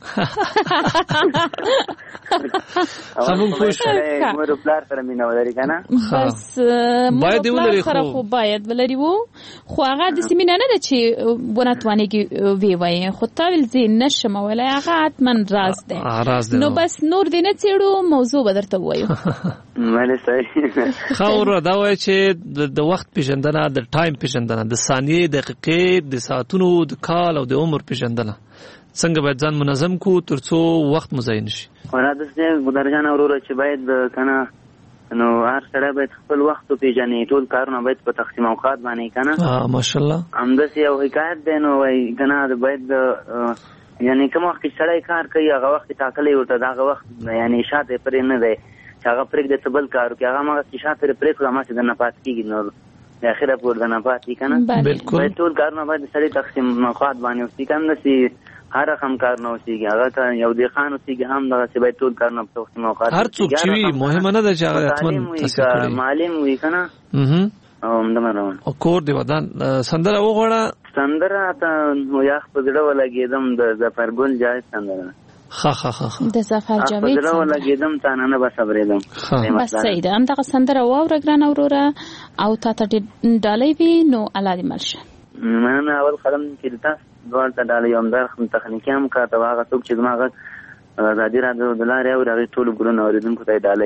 همون پوش مور پلار سره مینه ولري کنه. بس باید ولري خو باید ولري وو خو هغه د سیمینه نه ده چې وناتوانېږي وی وایي خو تا ویل زه نشم ویلی هغه حتما راز دی. نو بس نور دې نه څېړو موضوع به درته ووایو. ولې صحیح ښه وروره دا وایي چې د وخت پیژندنه د ټایم پیژندنه د ثانیې دقیقې د ساعتونو د کال او د عمر پیژندنه څنګه باید ځان منظم کو تر څو وخت مو ضایع نشي؟ ورته دې ګدارجان وروره چې باید کنه نو هر سره باید خپل وخت پیژني. ټول کارونه باید په تقسیم اوقات باندې کنه. ماشاءالله. همداسې یو حکایت دی نو وایي کنه باید یعنی کوم وخت چې سړی کار کوي هغه وخت ټاکلی ورته دغه وخت یعنی شاته پرې نه دی چې هغه پرېږدي څه بل کار وکړي. هغه هماغسې شاته پرېږدي هماغسې درنه پاتې کېږي نو د اخره پورې درنه پاتې کنه. باید ټول کارونه باید د سړي تقسیم اوقات باندې اوسي کنه. داسې هر رقم کار نه اوسېږي. هغه که یو دېخان اوسېږي هم دغسې باید ټول کارونه په تقسیم اوقات هر څوک چې وي مهمه نه ده چې هغه حتما تاسې کړي. معلم وي کنه او همدمه روان او کور دې ودان. سندره وغواړه. سندره ته یخ په زړه ولګېدم د ظفرګل جاوید سندره. ښه د ظفر جاوید سندره ولګېدم تا نه به صبرېدم. بس صحیح ده. همدغه سندره واوره ګرانه وروره او تا ته ډالۍ وي نو الله دې مل شه. مننه. اول قدم چې د تاسو دواړو ته ډالۍ وم دا تخنیکي هم کار ته هغه څوک چې زما غږ ازادي راډیو د لارې اوري هغې ټولو ګلونو اورېدونکو ته یې ډالۍ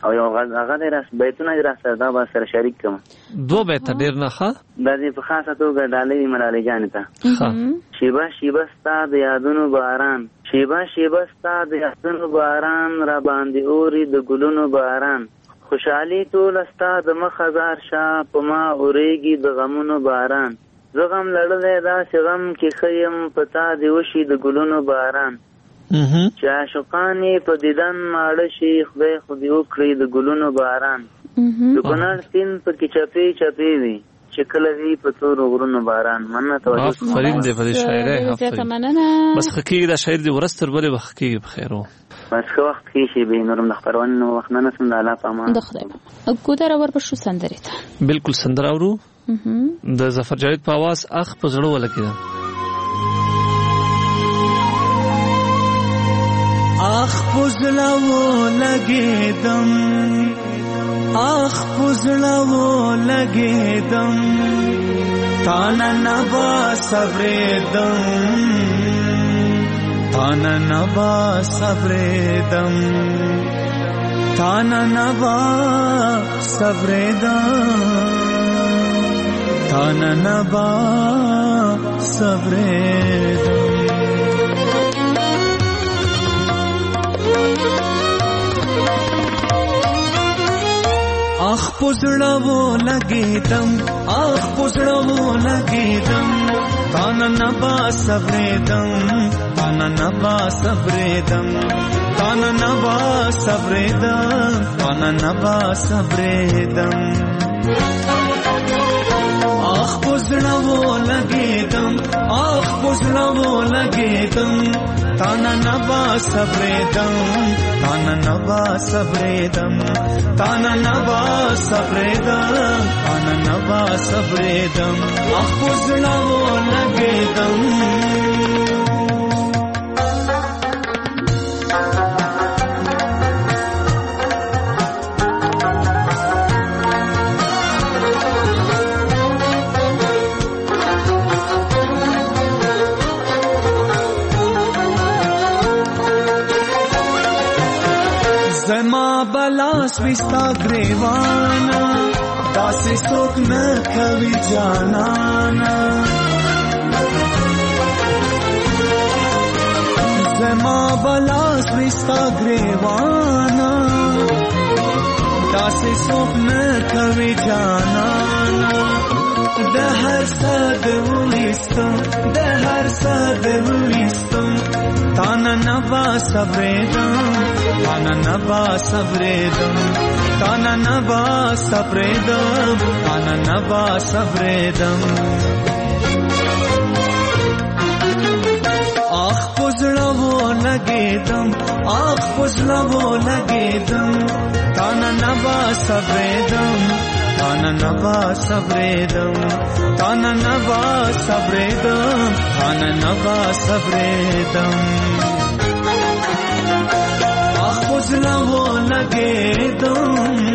او یو هغه د راس بیتونه راس دا به سره شریک کوم 2 بیت ډیر نه ښه د دې په خاصه توګه ډالۍ ملالۍ جان ته شیبه شیبه ستا د یادونو باران شیبه شیبه ستا د یادونو باران را باندې اوري د ګلونو باران خوشحالي ټول ستا د مخ هزار شاه په ما اورېږي د غمونو باران زه غم لړلی داسې غم کې ښه یم په تا دې وشي د ګلونو باران چې عاشقان یې په دیدن ماړه شي خدای خو دې وکړي د ګلونو باران د کونړ سیند پکې چپې چپې وي چې کله وي په تورو غرونو باران مننه توجه آفرین دې په دې شاعرۍ بس خکېږي دا شاعر دې ورځ تر بلې به خکېږي په خیر بس ښه وخت کې شي به نورم د خپرونې نو وخت نه نسم د الله په امان د خدای ګودره ورپسو سندرې ته بالکل سندره اورو د ظفر جاوید په आवाज اخ په زړه ولګېده آخ پزړو لګېدم آخ پزړو لګېدم تانا نبا صبرېدم تانا نبا صبرېدم تانا نبا صبرېدم تانا نبا صبرېدم آخ پزړو لګېدم آخ پزړو لګېدم تانا نبا صبرېدم تانا نبا صبرېدم تانا نبا صبرېدم تانا نبا صبرېدم آخ پزړو لګېدم آخ پزړو لګېدم تانا نبا صبرېدم تانا نبا صبرېدم تانا نبا صبرېدم تانا نبا صبرېدم آخ پزړو لګېدم زما بلاس وستا گریوانا داسې څوک نه کوي جانانا زما بلاس وستا گریوانا داسې څوک نه کوي جانانا د هر صد وېستم د هر صد وېستم تانا نبا صبرېدم تانا نبا صبرېدم تانا نبا صبرېدم تانا نبا صبرېدم آخ پزړو لګېدم آخ پزړو لګېدم تانا نبا صبرېدم تانا نبا صبرېدم تانا نبا صبرېدم تانا نبا صبرېدم آخ پزړو لګېدم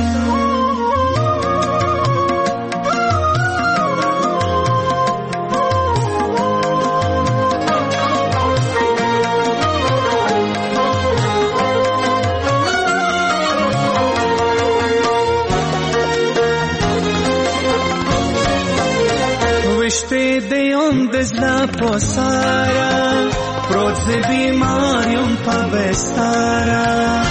وشته دیم دزلا پوسارا پروت ز بیماریم پا بستارا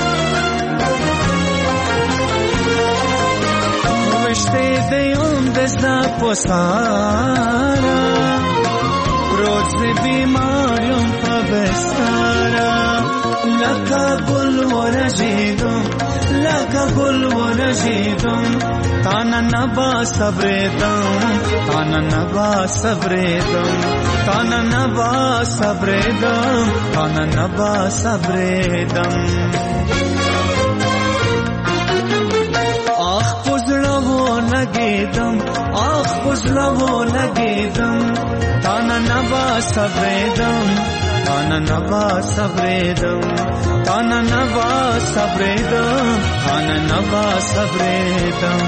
وشته دیم دزلا پوسارا پروت ز بیماریم پا بستارا لکا گل ورژیدم لکا گل ورژیدم تانا نبا صبرېدم تانا نبا صبرېدم تانا نبا صبرېدم تانا نبا صبرېدم آخ پزړو لګېدم آخ پزړو لګېدم تانا نبا صبرېدم تانا نبا صبرېدم تانا نبا صبرېدم تانا نبا صبرېدم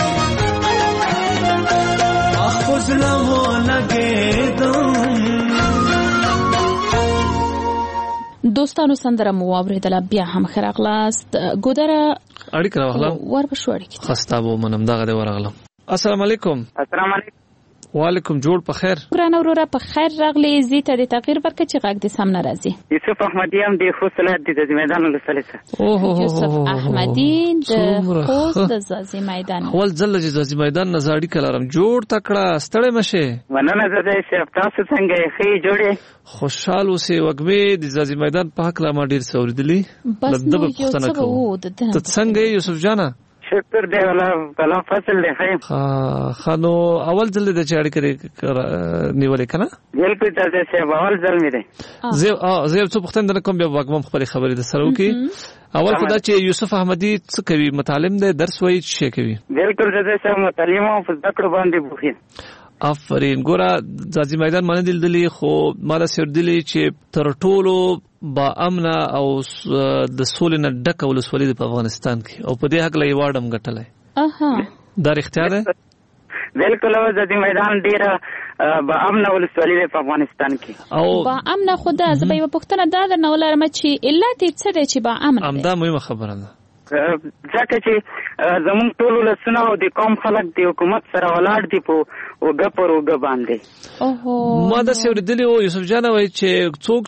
آخ پزړو لګېدم دوستانو سندره مو واوریدله بیا هم ښه راغلاست ګودره اړیکه راغله ورپښو اړیکې خسته به منم دغه دی ورغلم السلام علیکم السلام علیکم وعلیکم جوړ په خیر ګران وروره په خیر راغلی زی ته د تغییر ورکړه چې غږ د سم نه راځي یوسف احمدی هم د خوست ولایت د ځاځي میدان ولسوالۍ اوه یوسف احمدی د خوست د ځاځي میدان اول ځل چې ځاځي میدان نه زاړی کلارم جوړ تکړه ستړی مشه مننه زده چې تاسو څنګه ښه جوړې خوشحال اوسې وګمې د ځاځي میدان په حق لا ما ډیر سوریدلی لږ به پښتنه کوو ته څنګه یوسف جانا شکر دی ولا فصل دی خیر خانو اول ځل د چاړي کړي نیولې کنه بالکل تاسو چې اول ځل مې دی زه څه پښتنه کوم بیا واګم خپل خبرې د سره وکي اول خدای چې یوسف احمدی څه کوي متعلم دی درس وایي څه کوي بالکل زه چې متعلم او فزدکړو باندې بوخي آفرین ګوره ځاځي میدان باندې دلدلی خو مالا سردلی چې تر ټولو با امن او د سولې نه ډک ولسوالۍ په افغانستان کې او په دې حق لې واډم غټلای دا اختیار دی بالکل ځاځي میدان ډیره با امن ولسوالۍ په افغانستان کې او با امن خدا زبې په پښتنه دا نه ولرم چې علت څه دی چې با امن امدا مهمه خبره ده ځکه چې زمون ټول لسنه او د قوم خلک د حکومت سره ولاړ دي په وګ پر وګ باندې ما دا سوریدلی او یوسف جان وای چې څوک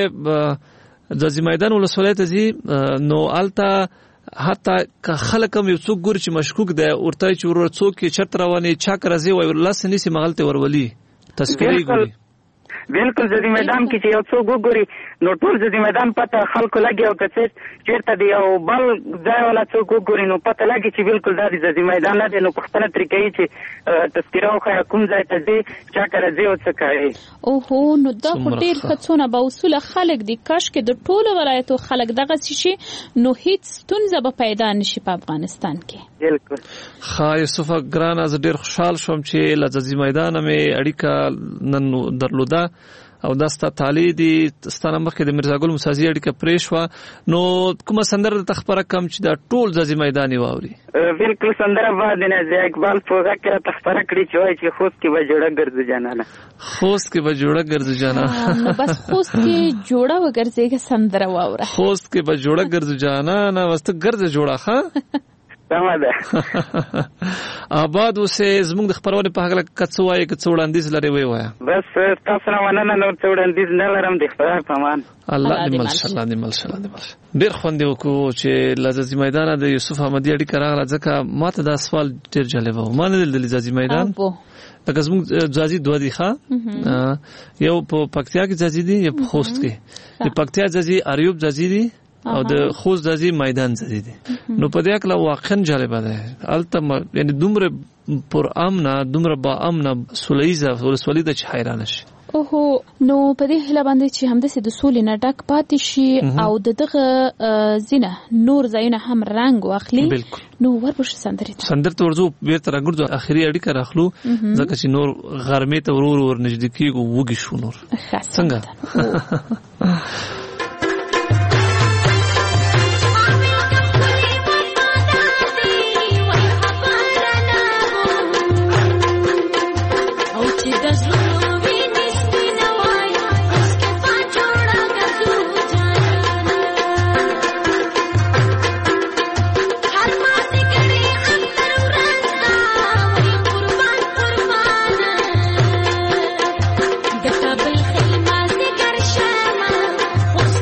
چې ځاځي میدان ولسوالۍ ته ځي نو التا حتی که خلک هم یو څوک ګور چې مشکوک دی ورته چې ورور څوک چرته رواني چا کرځي وای لاس نيسي مغلته ورولي تذکرې ګوري بالکل ځاځي میدان کې چې یو څوک وګوري نو ټول ځاځي میدان پته خلکو لګي او کڅ چیرته دی او بل ځای ولا څوک وګوري نو پته لګي چې بالکل دا ځاځي میدان نه دی نو پښتنه طریقې چې تذکره او کوم ځای ته دی چا کرځي او څه کوي اوه نو دا ډېر خڅونه به اصول خلک دي کاش کې د ټولو ولایتو خلک دغه شي نو هیڅ ستونزه به پیدا نشي په افغانستان کې بالکل خا یوسف ګران از ډېر خوشحال شوم چې ځاځي میدان مې اړیکه نن درلوده او داستا تعالی دي ستانه مخکې د مرزا ګل مسازي اړیکه پریښوا نو کومه سندره د تخبره کم چې دا ټول ځاځي میداني واوري بالکل سندره باندې نه اقبال فوزا کې تخبره کړی چې وای چې خوست کې به جوړه ګرځي جانانه خوست کې به جوړه ګرځي جانانه نو بس خوست کې جوړه وګرځي سندره واوره خوست کې به جوړه ګرځي جانانه واست ګرځي جوړه ښه آباد اوسې زموږ د خبرونه په هغه کڅ وایي کڅ وړاندیز لري وای وای بس تاسو نه وننه نو وړاندیز نه لرم د خبره پمان الله دې ماشاءالله دې ماشاءالله ډیر خوند وکړو چې ځاځي میدان د یوسف احمدی اړیکه راغله ځکه ماته دا سوال ډیر جالب و ما نه د ځاځي میدان لکه زموږ ځاځي دوه دي ښه یو په پکتیا کې ځاځي دي یو په خوست کې د پکتیا ځاځي اریوب ځاځي دي او د خوست ځاځي میدان ځاځي دي نو په دې کې واقعا جالب ده الته یعنی دومره پر امن دومره با امن سولېزه ولسوالۍ د حیران شي اوه نو په دې هله باندې چې همداسې د سولې نه ډک پاتې شي او دغه زینه نور ځایونه هم رنگ واخلي نو ورپښه سندره ته ورځو بیرته راګرځو اخري اړیکه راخلو ځکه چې نور غرمې ته ورور نږدې کیږو وږي شو نور څنګه Gata bil khilma se gar shama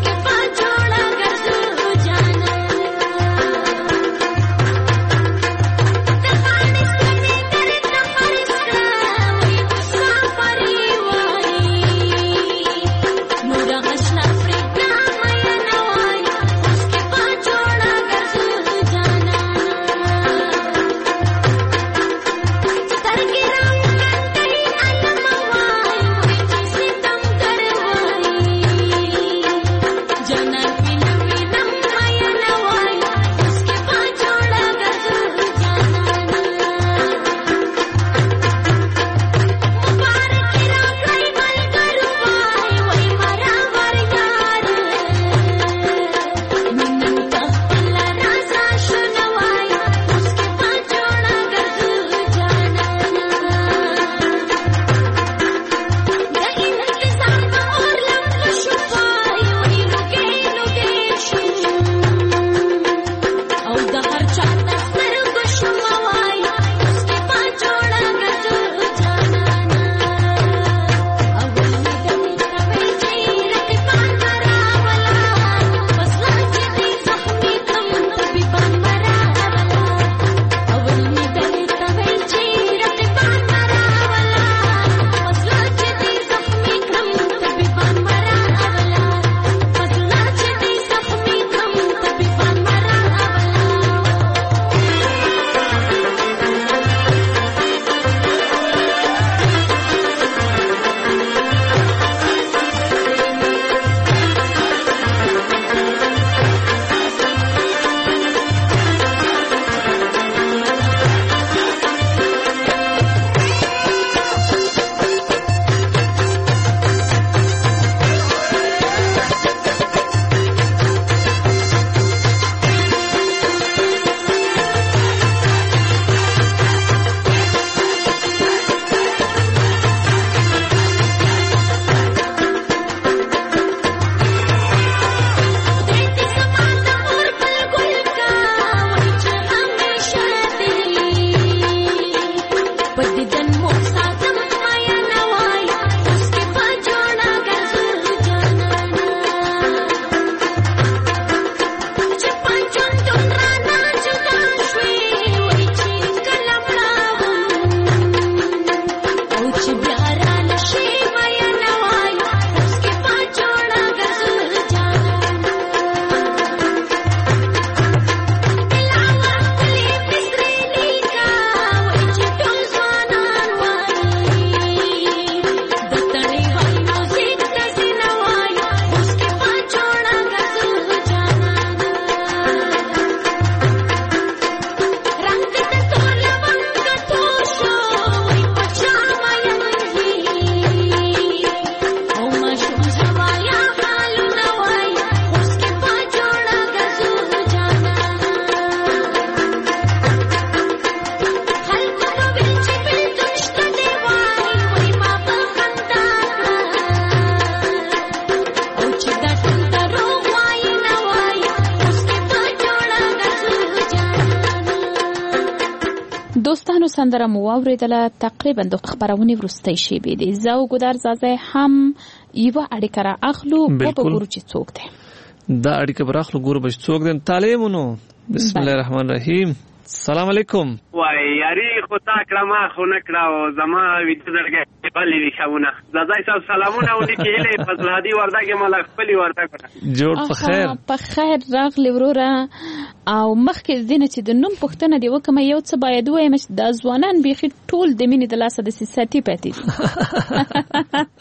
دوستانو سندره مو واوریدله تقریبا د خبرونې وروستۍ شیبې دي. زه او ګودر زازه هم یوه اړیکه را اخلو په ګورو چې څوک دی. دا اړیکه بر اخلو ګورو به څوک دی. تعلیمونو بسم الله الرحمن الرحیم. السلام علیکم. وای یاري خو تا کړه ما خو نه کړه او زما ویده درګه بلې وښونه زادای صاحب سلامونه ونی کېلې فضل هادي وردګه مال خپل ورته جوړ په خیر په خیر راغلی وروره. او مخکې دینه چې د نوم پوښتنه دی وکم یو څه باید وایم چې د ځوانان بيخي ټول د مینې د لاسه د سیاستي پاتې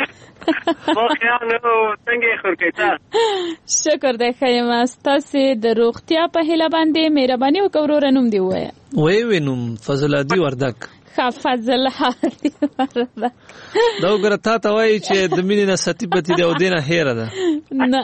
شکر دی خیمه ستاسو د روغتیا په هیله باندې مهرباني وکړو. نوم دی وای نوم فضل هادي وردک. فضل هادي وردک دا وګوره تا ته وایي چې د مینې نه ستی پتی دی او دینه هیره ده نه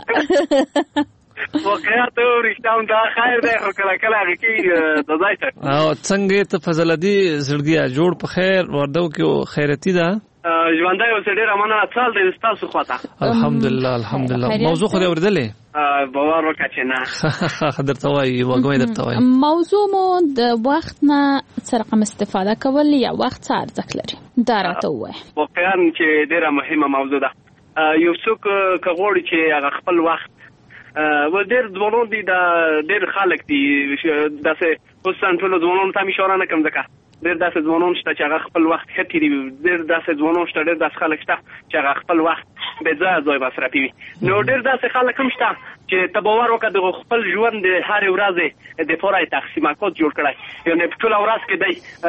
واقعیت او رښتیا دا خیر دی خو کله کله هغه د ځای ته او څنګه ته فضل هادي زړګیا جوړ په خیر وردو کې خیرتی ده ژوندای اوس ډیر امانه اتصال دی تاسو خواته. الحمدلله موضوع خو اوریدلې باور وکړه چې نه خدای ته وایي وګوي درته وایي. موضوع مو د وخت نه څرګم استفاده کول یا وخت څه ارزښت لري دا راته وایي. واقعا چې ډیره مهمه موضوع ده. یو څوک کغوړي چې هغه خپل وخت و ډیر ځوانان دي دا ډیر خلک دي داسې اوس ټول ځوانان ته اشاره نه کوم ځکه ډیر داسې ځوانان شته چې هغه خپل وخت ښه تیروي. ډیر داسې ځوانان شته ډیر داسې خلک شته چې هغه خپل وخت بې ځایه مصرفوي. نو ډیر داسې خلک هم شته چې ته باور وکړه د خپل ژوند د هرې ورځې دپاره یې تقسیمات جوړ کړی یعنې په ټوله ورځ کې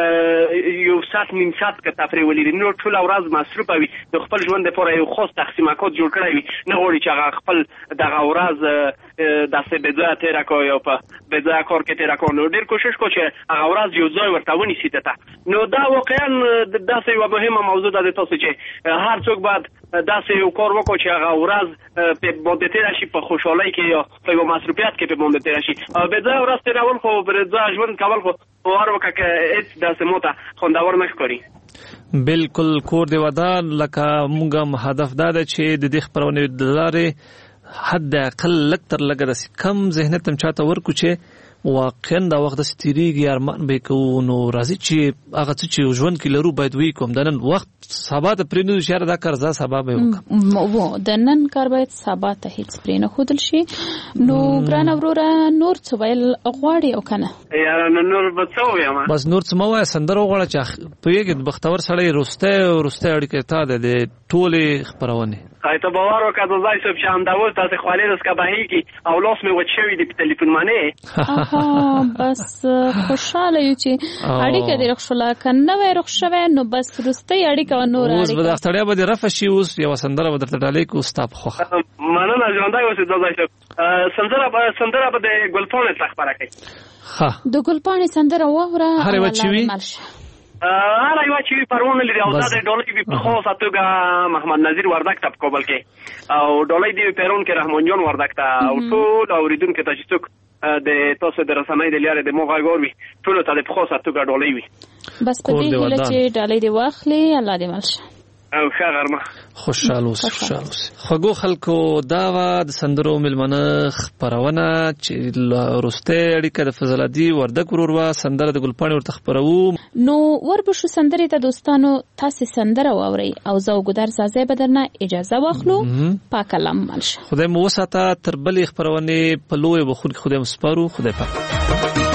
دی یو ساعت نیم ساعت که تفریح ولري نو ټوله ورځ مصروفه وي د خپل ژوند دپاره یو خاص تقسیمات جوړ کړی وي. نه غواړي چې هغه خپل دغه ورځ داسې بې ځایه تېره کړو یا په بې ځایه کار کې تېره کړو. نو ډېر کوشش کړو چې هغه ورځ یو ځای ورته ونیسي ته. نو دا واقعا داسې یوه مهمه موضوع ده د تاسو چې هر څوک باید داسې یو کار وکړو چې هغه ورځ په باندې تېره شي په خوشحالۍ کې یا په یو مصروفیت کې په باندې تېره شي. بې ځایه ورځ تېرول خو بې ځایه ژوند کول خو باور وکړه که هېڅ داسې ماته خوندور نه ښکاري. بالکل کور دی ودان لکه موږ هم هدف دا ده چې د دې خپرونې د لارې حد اقل لږ تر لږه داسې کم ذهنیت هم چاته ورکړو چې واقعا دا وخت داسې تېرېږي ارمان به یې کوو. نو راځي چې هغه څه چې ژوند کې لرو باید ویې کوم. د نن وخت سبا ته پرېږدو چې یاره دا کار زه سبا به یې وکړم. د نن کار باید سبا ته هېڅ پرې نه ښودل شي. نو ګرانه وروره نور څه ویل غواړې او که نه؟ یاره نور به څه ووایم بس نور څه مه وایه سندره وغواړه چې پوهېږې د بختور سړی وروستی اړیکه تا ده د ټولې خپرونې. ته باور وکړه د ځای صاحب چې همداوس داسې خوالې دسکه بهېږي او لاس مې وچ شوي دي په تلیفون باندې. بس خوشحاله یو چې اړیکه دې رخ شوله که نه وی رخ شوی نو بس وروستۍ اړیکه و نور اوس به دا ستړیا به دې رفع شي. اوس یوه سندره به درته ډالۍ کړو ستا په خوښه. مننه ژوندی اوسې د ځای صاحب. سندره به د ګلپاڼې څخه خپره کوي. د ګلپاڼې سندره واوره هر یوه چې وي هر یوه چې وي پروا نه لري او دا د ډالۍ وي په خاصه توګه محمد نظیر وردک ته په کابل کې او ډالۍ دې وي پیرون کې رحمان جان وردک ته او ټول اورېدونکو ته چې څوک د تاسو د رسنۍ د لارې د مو غږ وي ټولو ته د په خاصه توګه ډالۍ وي. بس په دې هیله چې ډالۍ دې واخلي الله دې مل شه او ښه غرمه خوشحال اوسئ. خوږو خلکو دا وه د سندرو مېلمانه خپرونه چې وروستۍ اړیکه د فضل هادي وردک ورور وه. سندره د ګلپاڼې ورته خپروو. نو وربشو سندرې ته دوستانو تاسې سندره واورئ او زه او ګودر زازی به درنه اجازه واخلو. پاک الله مل شه. خدای مو وساته تر بلې خپرونې په لویو بخون کې خدای مو سپارو. خدای پاک.